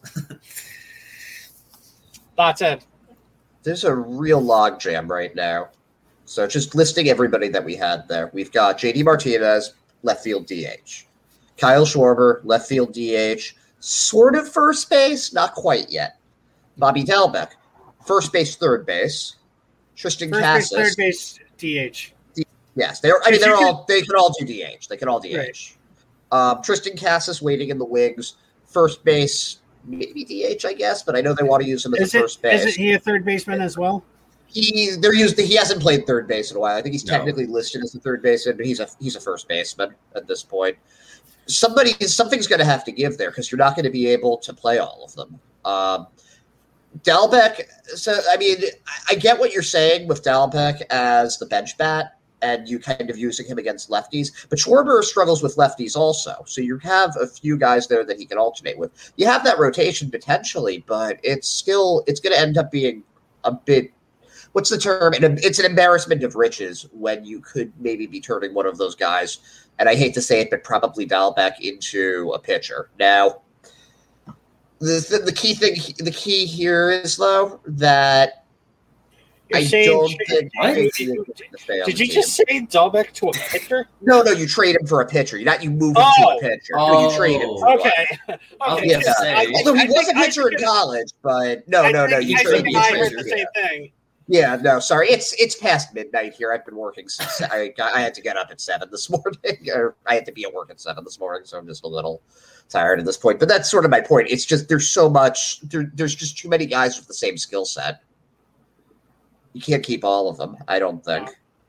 That's it. There's a real logjam right now. So just listing everybody that we had there. We've got JD Martinez, left field DH. Kyle Schwarber, left field DH. Sort of first base, not quite yet. Bobby Dahlbeck, first base, third base. Tristan Casas. Third base, DH. Yes, they can all do DH. They can all DH. Right. Tristan Casas waiting in the wings. First base, maybe DH, I guess, but I know they want to use him as first base. Isn't he a third baseman as well? He hasn't played third base in a while. I think he's technically listed as a third baseman, but he's a first baseman at this point. Something's going to have to give there because you're not going to be able to play all of them. Dahlbeck. So I get what you're saying with Dahlbeck as the bench bat, and you kind of using him against lefties. But Schwarber struggles with lefties also, so you have a few guys there that he can alternate with. You have that rotation potentially, but it's going to end up being a bit. What's the term? It's an embarrassment of riches when you could maybe be turning one of those guys, and I hate to say it, but probably Dahlbeck into a pitcher. Now, the key here is, though, that I don't think. Did you just say Dalbec to a pitcher? No, you trade him for a pitcher. You move him to a pitcher. You trade him. Okay. Although he was a pitcher in college, but no. You trade him. I heard the same thing. Yeah, no, sorry. It's past midnight here. I've been working since I had to get up at 7 this morning, or I had to be at work at 7 this morning, so I'm just a little tired at this point. But that's sort of my point. It's just there's so much. There's just too many guys with the same skill set. You can't keep all of them, I don't think.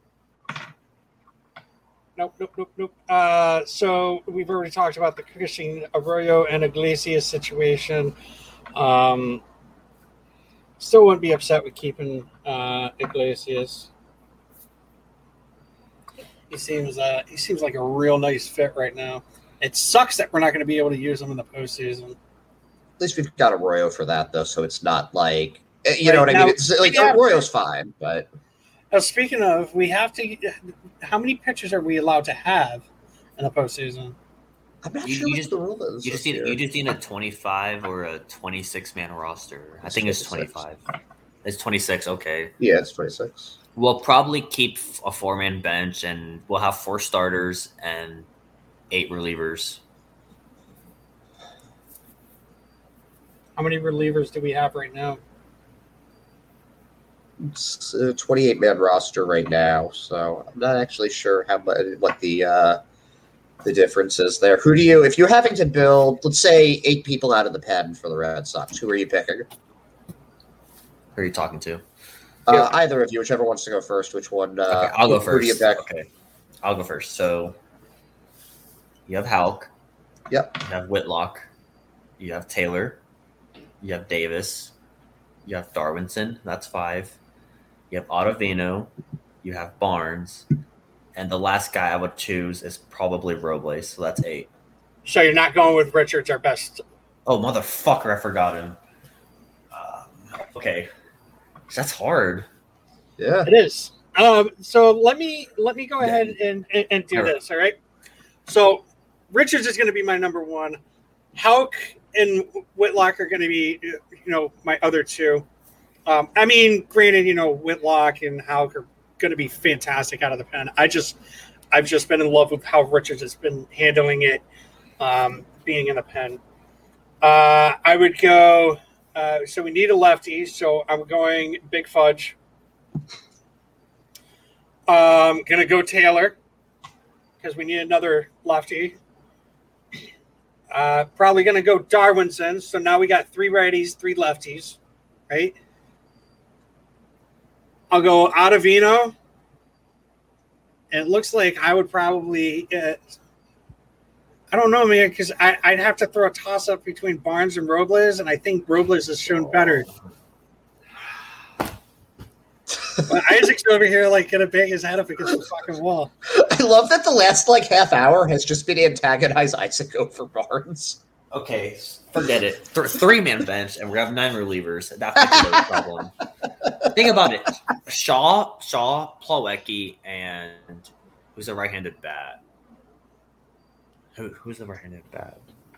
Nope. So we've already talked about the Christian Arroyo and Iglesias situation. Still wouldn't be upset with keeping Iglesias. He seems like a real nice fit right now. It sucks that we're not going to be able to use him in the postseason. At least we've got Arroyo for that, though, so it's not like know what I mean. It's like Arroyo's fine, but speaking of, we have to. How many pitchers are we allowed to have in the postseason? I'm not sure what the rule is. You just need a 25 or a 26-man roster. I think it's 25. It's 26. Okay. Yeah, it's 26. We'll probably keep a 4-man bench, and we'll have 4 starters and 8 relievers. How many relievers do we have right now? It's a 28-man roster right now, so I'm not actually sure what the difference is there. Who do you, if you're having to build, let's say 8 people out of the pen for the Red Sox, who are you picking? Who are you talking to? Either of you, whichever wants to go first. Which one? Okay, I'll go first. Who do you pick? Okay, I'll go first. So you have Houck. Yep. You have Whitlock. You have Taylor. You have Davis. You have Darwinson. That's 5. You have Ottavino. You have Barnes. And the last guy I would choose is probably Robles. So that's 8. So you're not going with Richards, our best. Oh, motherfucker, I forgot him. Okay. That's hard. Yeah. It is. So let me go ahead and do this, all right? So Richards is going to be my number 1. Houck and Whitlock are going to be, my other 2. I mean, granted, Whitlock and Houck are going to be fantastic out of the pen. I've just been in love with how Richards has been handling it, being in the pen. I would go. So we need a lefty. So I'm going Big Fudge. Gonna go Taylor because we need another lefty. Probably gonna go Darwinson. So now we got 3 righties, 3 lefties, right? I'll go Ottavino. And it looks like I would probably I don't know, man, because I'd have to throw a toss-up between Barnes and Robles, and I think Robles has shown better. But Isaac's over here, going to bang his head up against the fucking wall. I love that the last, half hour has just been antagonize Isaac over Barnes. Okay, forget it. 3-man bench, and we have 9 relievers. That's the problem. Think about it. Shaw, Plawecki, and who's a right-handed bat? Who's the right-handed bat?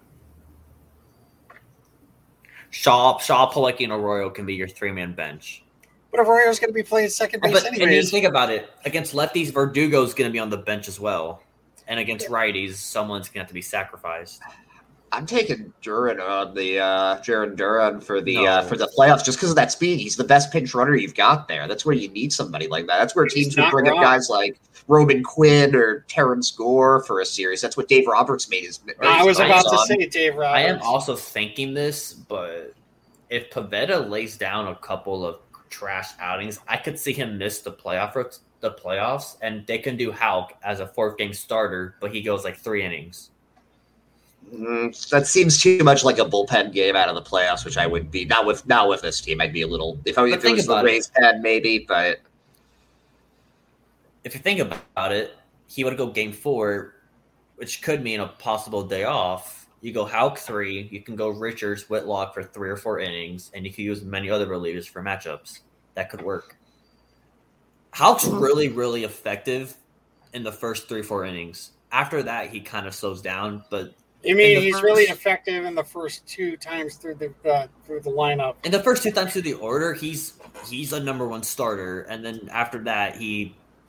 Shaw, Plawecki, and Arroyo can be your 3-man bench. But Arroyo's going to be playing second base anyways. And you think about it. Against lefties, Verdugo's going to be on the bench as well. And against righties, someone's going to have to be sacrificed. I'm taking Duran on the Jarren Duran for the playoffs just because of that speed. He's the best pinch runner you've got there. That's where you need somebody like that. That's where teams would bring up guys like Roman Quinn or Terrence Gore for a series. That's what Dave Roberts made his. I was about to say Dave Roberts. I am also thinking this, but if Pivetta lays down a couple of trash outings, I could see him miss the playoffs, and they can do Houck as a 4th-game starter, but he goes 3 innings. That seems too much like a bullpen game out of the playoffs, which I would be not with this team. I'd be a little if it was the Rays pen maybe, but if you think about it, he would go game 4, which could mean a possible day off. You go Houck 3, you can go Richards, Whitlock for 3 or 4 innings, and you can use many other relievers for matchups. That could work. Houck's really, really effective in the first 3-4 innings. After that, he kind of slows down, but you mean he's really effective in the first 2 times through the lineup? In the first 2 times through the order, he's he's a number one starter, and then after that, he's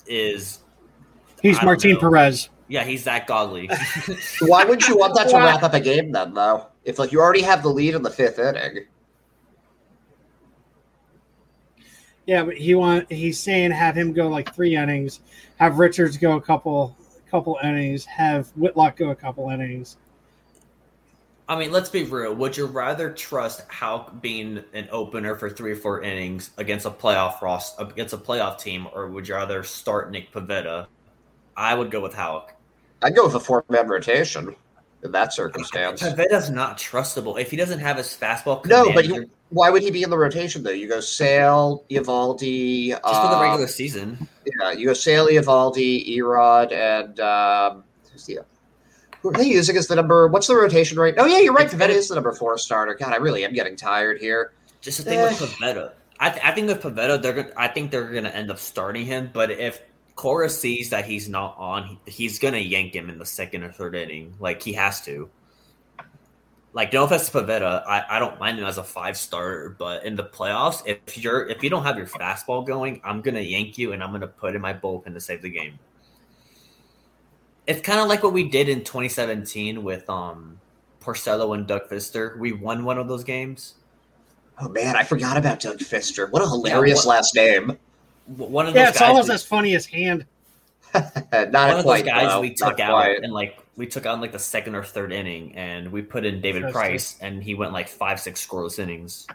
Martin Perez. Yeah, he's that godly. Why wouldn't you want that to wrap up a game then, though? If you already have the lead in the 5th inning. Yeah, but he's saying have him go like 3 innings, have Richards go a couple innings, have Whitlock go a couple innings. I mean, let's be real. Would you rather trust Houck being an opener for 3 or 4 innings against a playoff team, or would you rather start Nick Pivetta? I would go with Houck. I'd go with a 4-man rotation in that circumstance. Pivetta's not trustable. If he doesn't have his fastball command, no, but why would he be in the rotation, though? You go Sale, Eovaldi. Just for the regular season. Yeah, you go Sale, Eovaldi, Erod, and who are they using as the number? What's the rotation rate? Oh, yeah, you're right. Pivetta is the number 4 starter. God, I really am getting tired here. Just the thing with Pivetta. I think with Pivetta, I think they're going to end up starting him, but if Cora sees that he's not on, he's going to yank him in the 2nd or 3rd inning. Like, he has to. Like, no offense to Pivetta, I don't mind him as a 5 starter, but in the playoffs, if you don't have your fastball going, I'm going to yank you and I'm going to put in my bullpen to save the game. It's kind of like what we did in 2017 with Porcello and Doug Fister. We won one of those games. Oh, man, I forgot about Doug Fister. What a hilarious last name. One of those it's almost as funny as Hand. Not one of quite, those guys though. we took out and we took out in the 2nd or 3rd inning, and we put in David Price, and he went 5-6 scoreless innings.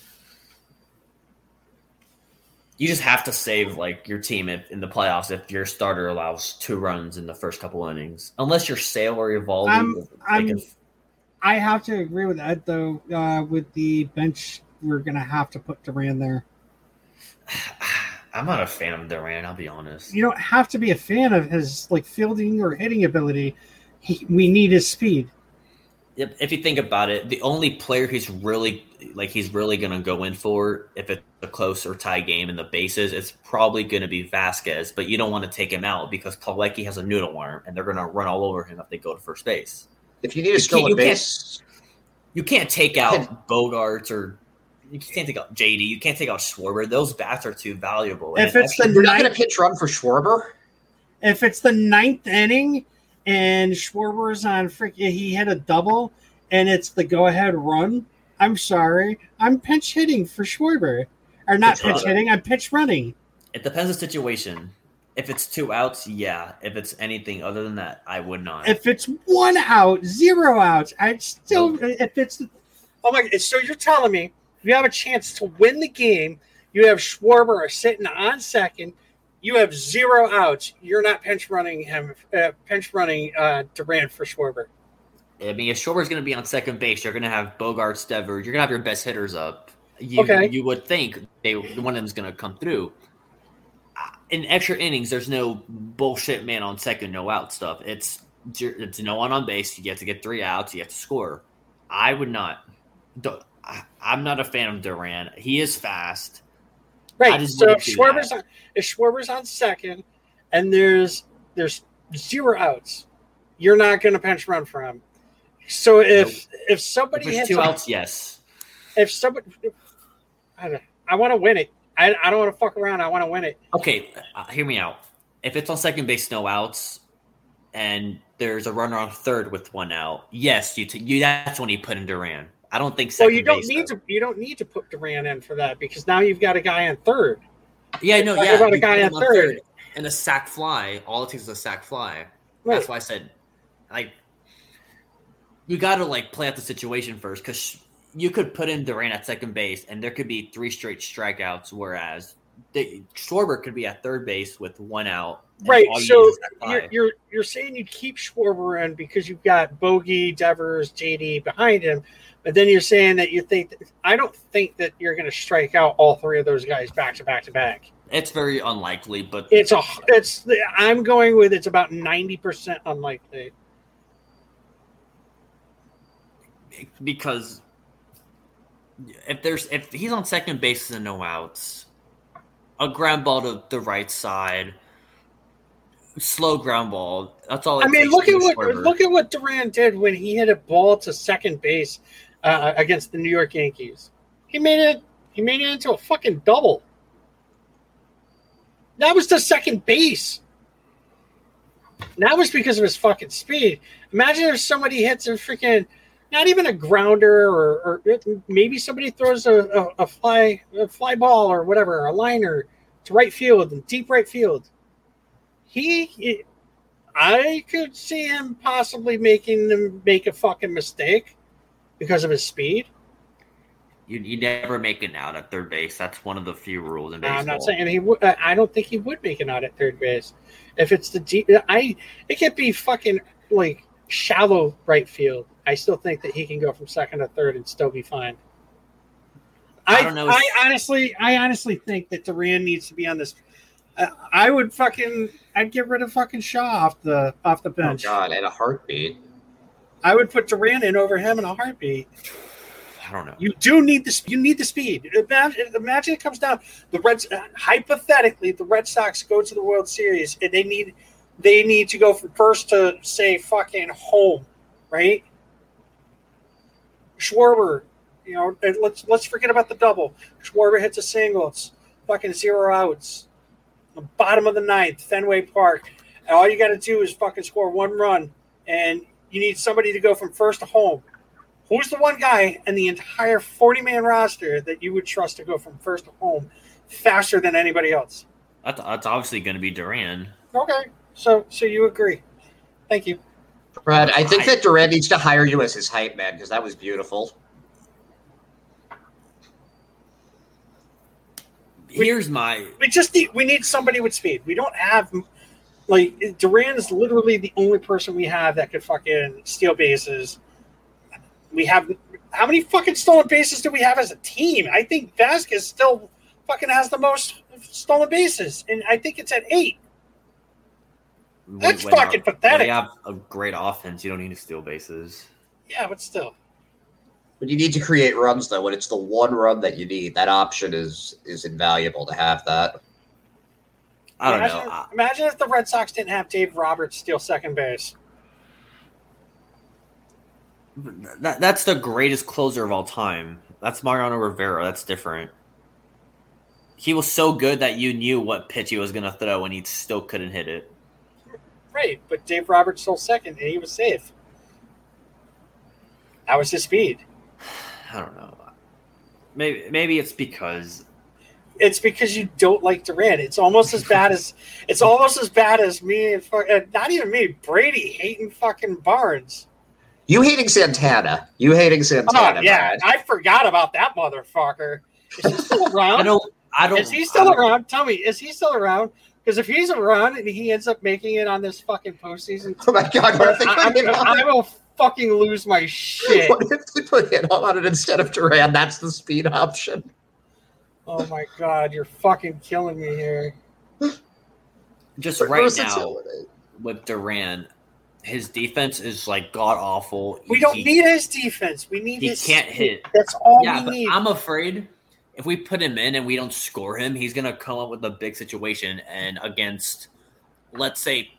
You just have to save your team in the playoffs if your starter allows 2 runs in the first couple innings, unless you're Sale or Eovaldi. I have to agree with that, though. With the bench, we're gonna have to put Duran there. I'm not a fan of Duran, I'll be honest. You don't have to be a fan of his fielding or hitting ability. We need his speed. If you think about it, the only player he's really going to go in for, if it's a close or tie game in the bases, it's probably going to be Vasquez. But you don't want to take him out because Plawecki has a noodle arm, and they're going to run all over him if they go to first base. If you need a skill at base, you can't take out Bogarts or. You can't take out JD. You can't take out Schwarber. Those bats are too valuable. If it's you're not going to pitch run for Schwarber. If it's the 9th inning and Schwarber's on he hit a double and it's the go-ahead run, I'm sorry, I'm pinch hitting for Schwarber. Or not pinch hitting, I'm pitch running. It depends on the situation. If it's 2 outs, yeah. If it's anything other than that, I would not. If it's 1 out, 0 outs, I'd still. Nope. If it's, oh my God! So you're telling me you have a chance to win the game? You have Schwarber sitting on second. You have 0 outs. You're not pinch running him. Duran for Schwarber. I mean, if Schwarber's going to be on second base, you're going to have Bogarts, Devers. You're going to have your best hitters up. You would think one of them is going to come through. In extra innings, there's no bullshit man on second, no out stuff. It's no one on base. You have to get 3 outs. You have to score. I would not. I'm not a fan of Duran. He is fast. Right. So if Schwarber's on second, and there's 0 outs, you're not going to pinch run for him. So if somebody hits 2 outs, yes. If somebody, I want to win it. I don't want to fuck around. I want to win it. Okay, hear me out. If it's on second base, no outs, and there's a runner on third with 1 out, yes, that's when you put in Duran. I don't think second base. You don't need to put Duran in for that because now you've got a guy on third. Yeah, no, yeah. About a guy on third and a sac fly. All it takes is a sac fly. Right. That's why I said, you got to play out the situation first because you could put in Duran at second base and there could be 3 straight strikeouts, whereas Schwarber could be at third base with 1 out. Right. So you're saying you'd keep Schwarber in because you've got Bogey, Devers, JD behind him, but then you're saying that I don't think that you're going to strike out all 3 of those guys back to back to back. It's very unlikely, but I'm going with it's about 90% unlikely. Because if he's on second base and no outs, a ground ball to the right side, slow ground ball. That's all. I mean, look at what Duran did when he hit a ball to second base against the New York Yankees. He made it into a fucking double. That was the second base. That was because of his fucking speed. Imagine if somebody hits a freaking, not even a grounder, or maybe somebody throws a fly ball or whatever, a liner to right field and deep right field. I could see him possibly making them make a fucking mistake because of his speed. You never make an out at third base. That's one of the few rules in baseball. I'm not saying he would. I don't think he would make an out at third base. If it's the deep, it could be fucking like shallow right field. I still think that he can go from second to third and still be fine. I don't know. I honestly think that Duran needs to be on this. I'd get rid of fucking Shaw off the bench. Oh God, in a heartbeat. I would put Duran in over him in a heartbeat. I don't know. You do need the speed. Imagine it comes down. The Reds, hypothetically, the Red Sox go to the World Series and they need to go from first to say fucking home, right? Schwarber, let's forget about the double. Schwarber hits a single. It's fucking 0 outs. The bottom of the ninth, Fenway Park, and all you got to do is fucking score 1 run, and you need somebody to go from first to home. Who's the one guy in the entire 40-man roster that you would trust to go from first to home faster than anybody else? That's obviously going to be Duran. Okay, so you agree. Thank you. Brad, I think that Duran needs to hire you as his hype man because that was beautiful. We need somebody with speed. We don't have Duran is literally the only person we have that could fucking steal bases. We have how many fucking stolen bases do we have as a team? I think Vasquez still fucking has the most stolen bases, and I think it's at 8. That's fucking pathetic. They have a great offense. You don't need to steal bases. Yeah, but still. But you need to create runs, though. When it's the one run that you need, that option is invaluable to have that. I don't know. Imagine if the Red Sox didn't have Dave Roberts steal second base. That's the greatest closer of all time. That's Mariano Rivera. That's different. He was so good that you knew what pitch he was going to throw, and he still couldn't hit it. Right, but Dave Roberts stole second, and he was safe. That was his speed. I don't know. Maybe it's because you don't like Durant. It's almost as bad as me and not even me, Brady hating fucking Barnes. You hating Santana. Oh, yeah, Brad. I forgot about that motherfucker. Is he still around? I don't. Is he still around? Tell me, is he still around? Because if he's around and he ends up making it on this fucking postseason, oh my God, I will fucking lose my shit. What if they put him on it instead of Duran? That's the speed option. Oh my God, you're fucking killing me here. Just right now with Duran, his defense is like god awful. We don't need his defense. We need his. He can't hit. That's all we need. I'm afraid if we put him in and we don't score him, he's gonna come up with a big situation and against, let's say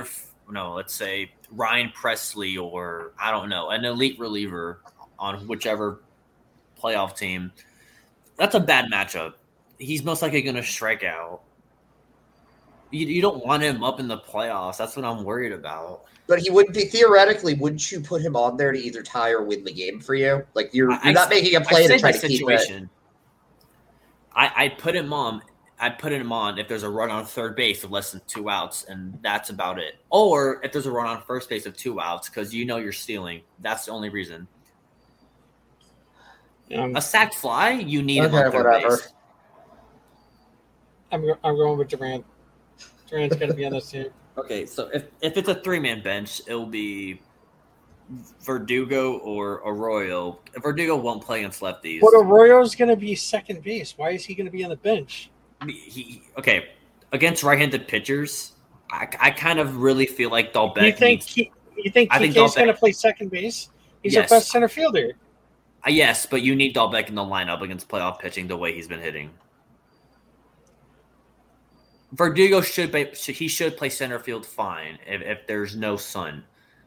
Ryan Presley or I don't know, an elite reliever on whichever playoff team. That's a bad matchup. He's most likely going to strike out. You don't want him up in the playoffs. That's what I'm worried about. But he wouldn't be theoretically. Wouldn't you put him on there to either tie or win the game for you? Like you're not making a play to try to keep it. I put him on. I put him on if there's a run on third base of less than 2 outs, and that's about it. Or if there's a run on first base of 2 outs because you're stealing. That's the only reason. A sacked fly, you need him on third base. I'm going with Durant. Durant's going to be on this team. Okay, so if it's a 3-man bench, it'll be Verdugo or Arroyo. Verdugo won't play against lefties. But Arroyo's going to be second base. Why is he going to be on the bench? Okay, against right-handed pitchers, I kind of really feel like Dalbec. You think TK's going to play second base? He's our best center fielder. Yes, but you need Dalbec in the lineup against playoff pitching the way he's been hitting. Verdugo should play center field fine if there's no sun.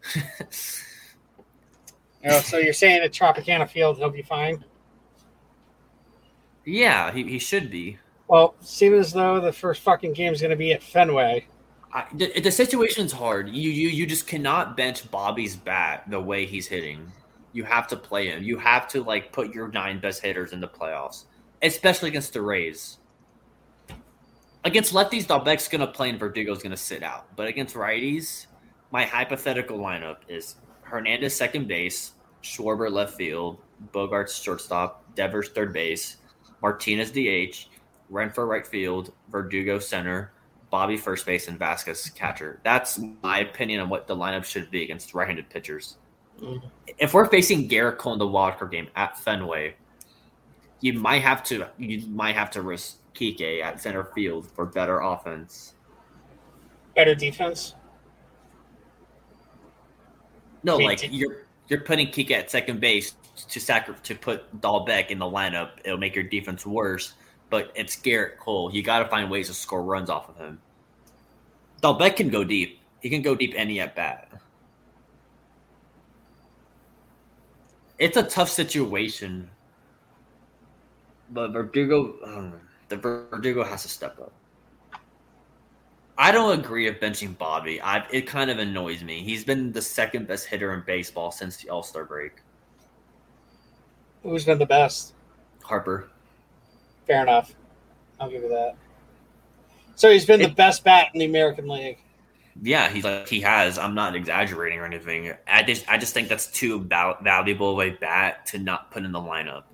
So you're saying at Tropicana Field he'll be fine? Yeah, he should be. Well, seems as though the first fucking game is going to be at Fenway. The situation's hard. You just cannot bench Bobby's bat the way he's hitting. You have to play him. You have to put your 9 best hitters in the playoffs, especially against the Rays. Against lefties, Dalbec's going to play and Verdugo's going to sit out. But against righties, my hypothetical lineup is Hernandez second base, Schwarber left field, Bogarts shortstop, Devers third base, Martinez DH, Renfroe right field, Verdugo center, Bobby first base, and Vasquez catcher. That's my opinion on what the lineup should be against right-handed pitchers. Mm-hmm. If we're facing Garrett Cole in the wildcard game at Fenway, you might have to risk Kike at center field for better offense. Better defense? No, you're putting Kike at second base to put Dalbec in the lineup. It'll make your defense worse, but it's Garrett Cole. You got to find ways to score runs off of him. Dalbec can go deep. He can go deep any at bat. It's a tough situation, but Verdugo has to step up. I don't agree with benching Bobby. It kind of annoys me. He's been the second best hitter in baseball since the All-Star break. Who's been the best? Harper. Fair enough. I'll give you that. So he's been the best bat in the American League. Yeah, he has. I'm not exaggerating or anything. I just think that's too valuable of a bat to not put in the lineup.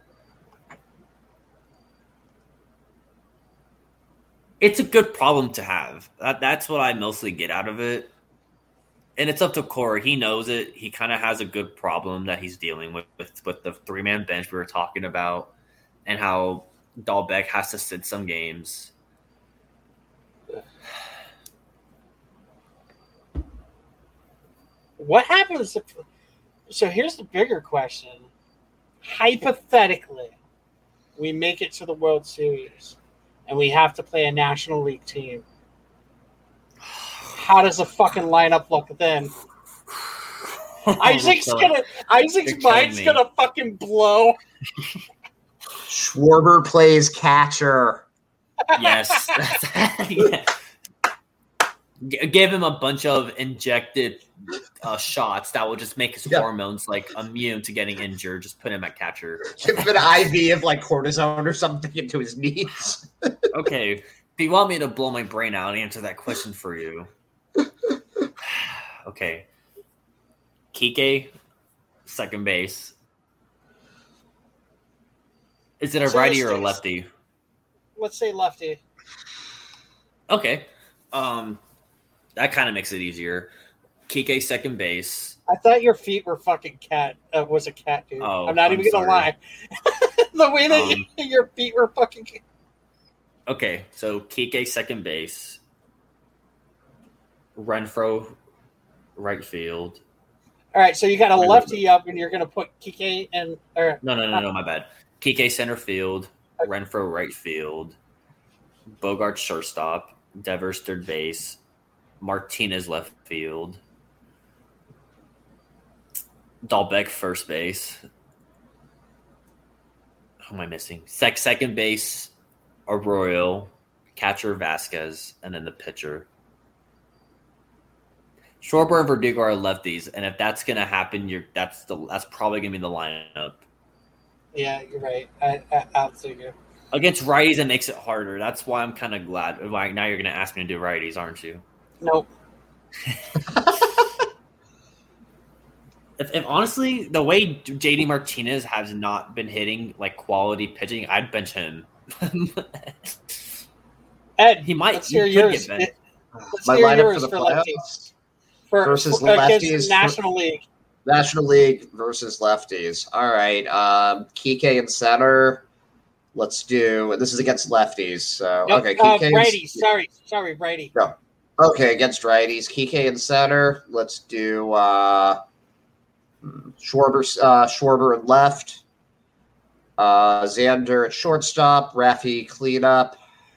It's a good problem to have. That's what I mostly get out of it. And it's up to Corey. He knows it. He kind of has a good problem that he's dealing with the 3-man bench we were talking about and how Dalbec has to sit some games. What happens if – so here's the bigger question. Hypothetically, we make it to the World Series and we have to play a National League team. How does the fucking lineup look then? Isaac's mind's gonna fucking blow. Schwarber plays catcher. Yes. Yeah. Give him a bunch of injected shots that will just make his hormones immune to getting injured. Just put him at catcher. Give him an IV of cortisone or something into his knees. Okay, if you want me to blow my brain out and answer that question for you. Okay. Kike, second base. Is it a righty or a lefty? Let's say lefty. Okay. That kind of makes it easier. Kike, second base. I thought your feet were fucking cat. Was a cat, dude. Oh, I'm not even going to lie. The way that your feet were fucking cat. Okay, so Kike, second base. Renfroe, right field. All right, so you got a lefty up, and you're going to put Kike and No, my bad. Kike center field, Renfroe right field, Bogarts shortstop, Devers third base, Martinez left field, Dalbec first base. Who am I missing? Second base, Arroyo, catcher Vasquez, and then the pitcher. Schwarber and Verdugo are lefties, and if that's gonna happen, that's probably gonna be the lineup. Yeah, you're right. I'll take you. Against righties, it makes it harder. That's why I'm kind of glad. Now you're gonna ask me to do righties, aren't you? Nope. If honestly, the way JD Martinez has not been hitting quality pitching, I'd bench him. Ed, he might. Let's hear yours. My lineup for the playoffs versus lefties. National League. National League versus lefties. All right. Kike in center. Let's do. This is against lefties. So nope, okay. Righties. Sorry, righty. No. Okay, against righties. Kike in center. Let's do Schwarber in left. Xander at shortstop. Rafi cleanup.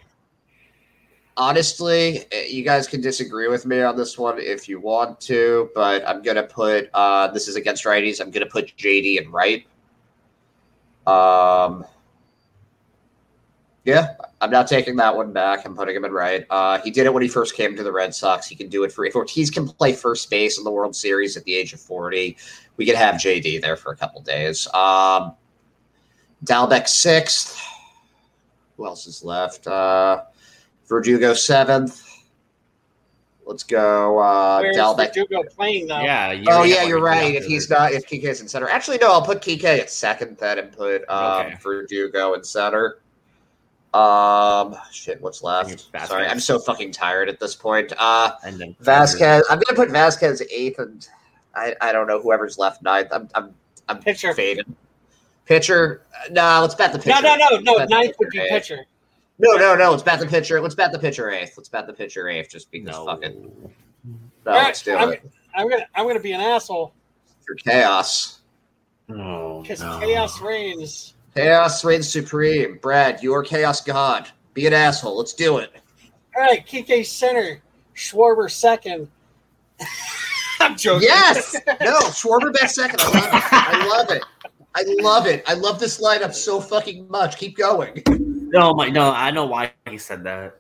Honestly, you guys can disagree with me on this one if you want to, but I'm going to put this is against righties. I'm going to put JD in right. Yeah, I'm not taking that one back. I'm putting him in right. He did it when he first came to the Red Sox. He can do it for if Ortiz can play first base in the World Series at the age of 40. We could have JD there for a couple days. Dalbec 6th. Who else is left? Verdugo 7th. Let's go. Where's Dalbec. Verdugo playing though? Yeah. You're right. If Kike's in center. Actually, no, I'll put Kike at second then and put Verdugo in center. Shit, what's left? Sorry, I'm so fucking tired at this point. And then Vasquez. I'm gonna put Vasquez 8th, and I don't know whoever's left 9th. I'm Pitcher. faded. Pitcher. No, let's bet the pitcher. No. Bet the 9th would be 8th. pitcher. No. Let's bet the pitcher. Let's bet the pitcher 8th. Let's bet the pitcher 8th, just because fucking. No, All right, let's do it I'm gonna be an asshole for chaos. because chaos reigns. Chaos reigns supreme. Brad, you are chaos god. Be an asshole. Let's do it. All right, Kike center, Schwarber second. I'm joking. Yes. No, Schwarber back second. I love it. I love this lineup so fucking much. Keep going. No, I know why he said that.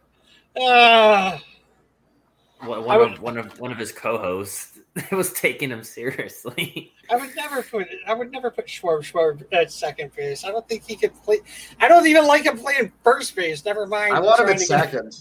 One of his co-hosts was taking him seriously. I would never put Schwarber at second base. I don't think he could play. I don't even like him playing first base. Never mind. I want him at second.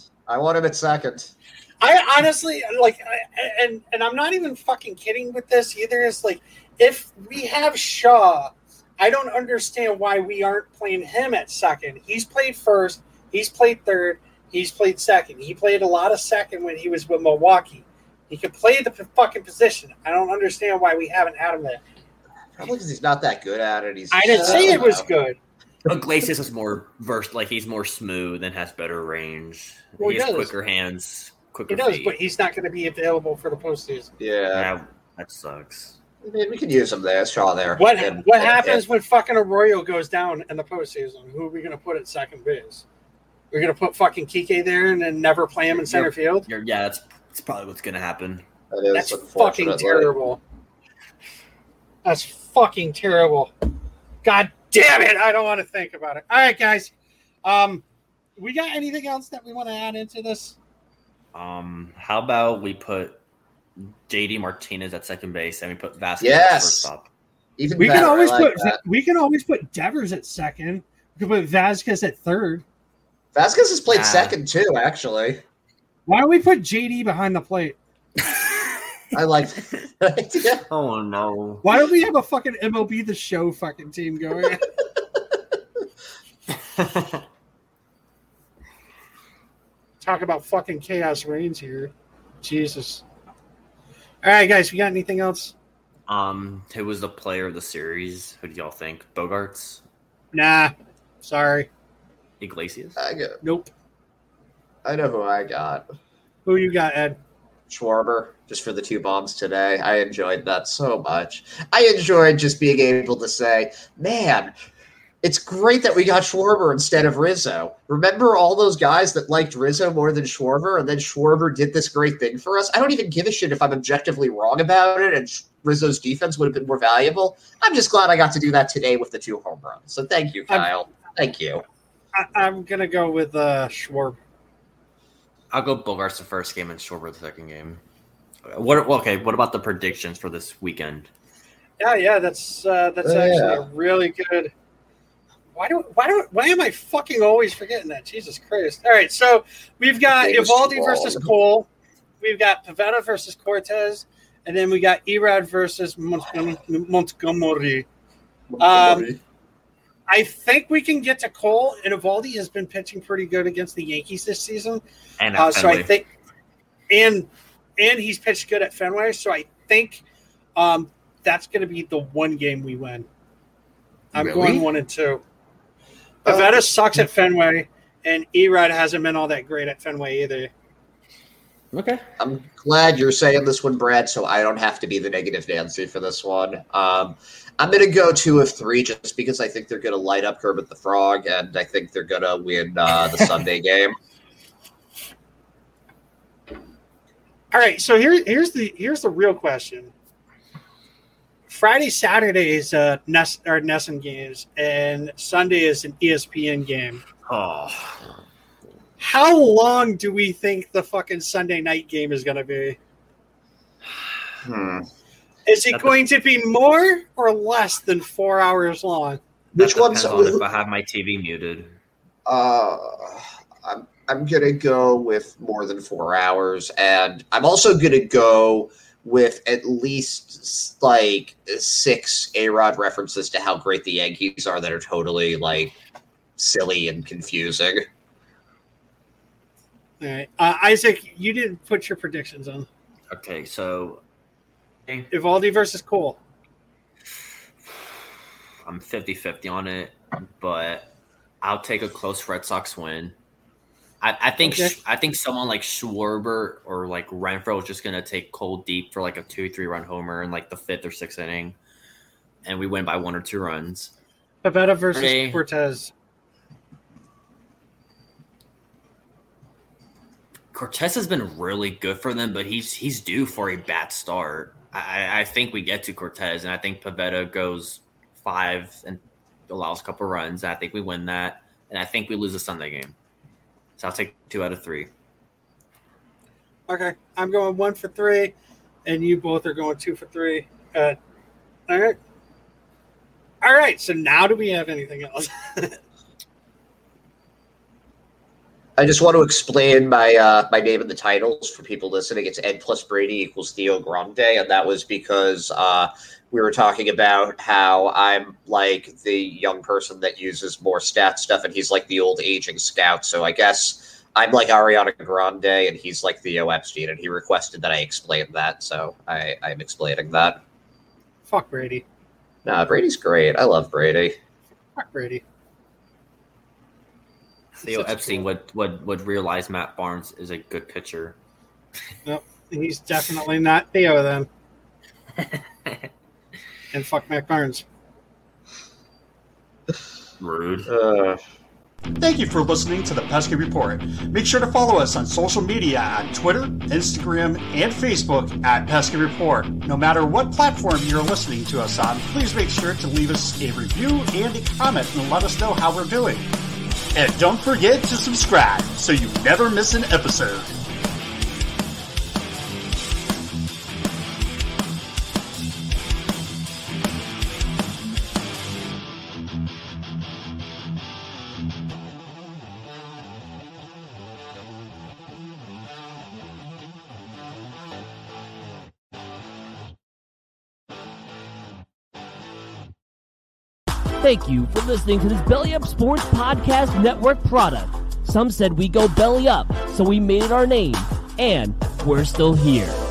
I honestly and I'm not even fucking kidding with this either. It's like if we have Shaw, I don't understand why we aren't playing him at second. He's played first. He's played third. He's played second. He played a lot of second when he was with Milwaukee. He can play the fucking position. I don't understand why we haven't had him there. Probably because he's not that good at it. I didn't say it was good. Iglesias is more versed, like he's more smooth and has better range. Well, he has quicker hands, quicker feet. But he's not going to be available for the postseason. Yeah, that sucks. I mean, we could use him there. Shaw there. What happens when fucking Arroyo goes down in the postseason? Who are we going to put at second base? We're going to put fucking Kike there and then never play him in center field? That's probably what's going to happen. That's fucking terrible. That's fucking terrible. God damn it. I don't want to think about it. All right, guys. We got anything else that we want to add into this? How about we put JD Martinez at second base and we put Vasquez at first up? We can always put Devers at second. We can put Vasquez at third. Vasquez has played second too, actually. Why don't we put JD behind the plate? I like that idea. Oh no! Why don't we have a fucking MLB The Show fucking team going? Talk about fucking chaos reigns here. Jesus. All right, guys, we got anything else? Who was the player of the series? Who do y'all think? Bogarts? Nah. Sorry. Iglesias? Nope. I know who I got. Who you got, Ed? Schwarber, just for the 2 bombs today. I enjoyed that so much. I enjoyed just being able to say, man, it's great that we got Schwarber instead of Rizzo. Remember all those guys that liked Rizzo more than Schwarber, and then Schwarber did this great thing for us? I don't even give a shit if I'm objectively wrong about it and Rizzo's defense would have been more valuable. I'm just glad I got to do that today with the 2 home runs. So thank you, Kyle. Thank you. I'm going to go with Schwarber. I'll go Bogarts the first game and Schwarber the second game. What about the predictions for this weekend? Yeah, that's actually a really good. Why am I fucking always forgetting that? Jesus Christ! All right, so we've got Eovaldi versus Cole, we've got Pivetta versus Cortez, and then we got Erod versus Montgomery. I think we can get to Cole, and Eovaldi has been pitching pretty good against the Yankees this season. And so I think, and he's pitched good at Fenway. So I think that's going to be the one game we win. I'm going 1-2. Pivetta sucks at Fenway, and Erod hasn't been all that great at Fenway either. Okay. I'm glad you're saying this one, Brad, so I don't have to be the negative Nancy for this one. I'm going to go 2 of 3 just because I think they're going to light up Kermit the Frog, and I think they're going to win the Sunday game. All right, so here's the real question. Friday, Saturday is NESN games, and Sunday is an ESPN game. Oh. How long do we think the fucking Sunday night game is going to be? Is it going to be more or less than 4 hours long? Which one's if I have my TV muted? I'm gonna go with more than 4 hours, and I'm also gonna go with at least like 6 A-Rod references to how great the Yankees are that are totally like silly and confusing. All right, Isaac, you didn't put your predictions on. Okay, so Eovaldi versus Cole. I'm 50-50 on it, but I'll take a close Red Sox win. I think someone like Schwarber or like Renfroe is just gonna take Cole deep for like a 2-3 run homer in like the 5th or 6th inning, and we win by 1 or 2 runs. Pivetta versus Cortez. Cortez has been really good for them, but he's due for a bad start. I think we get to Cortez, and I think Pivetta goes 5 and allows a couple runs. And I think we win that, and I think we lose the Sunday game. So I'll take 2 out of 3. Okay, I'm going 1 for 3, and you both are going 2 for 3. All right. So now, do we have anything else? I just want to explain my my name in the titles for people listening. It's Ed plus Brady equals Theo Grande, and that was because we were talking about how I'm like the young person that uses more stat stuff, and he's like the old aging scout. So I guess I'm like Ariana Grande, and he's like Theo Epstein, and he requested that I explain that, so I'm explaining that. Fuck Brady. Nah, Brady's great. I love Brady. Fuck Brady. Theo Epstein would realize Matt Barnes is a good pitcher. Nope, he's definitely not Theo then. And fuck Matt Barnes. Rude. Thank you for listening to the Pesky Report. Make sure to follow us on social media at Twitter, Instagram, and Facebook at Pesky Report. No matter what platform you're listening to us on, please make sure to leave us a review and a comment and let us know how we're doing. And don't forget to subscribe so you never miss an episode. Thank you for listening to this Belly Up Sports Podcast Network product. Some said we go belly up, so we made it our name, and we're still here.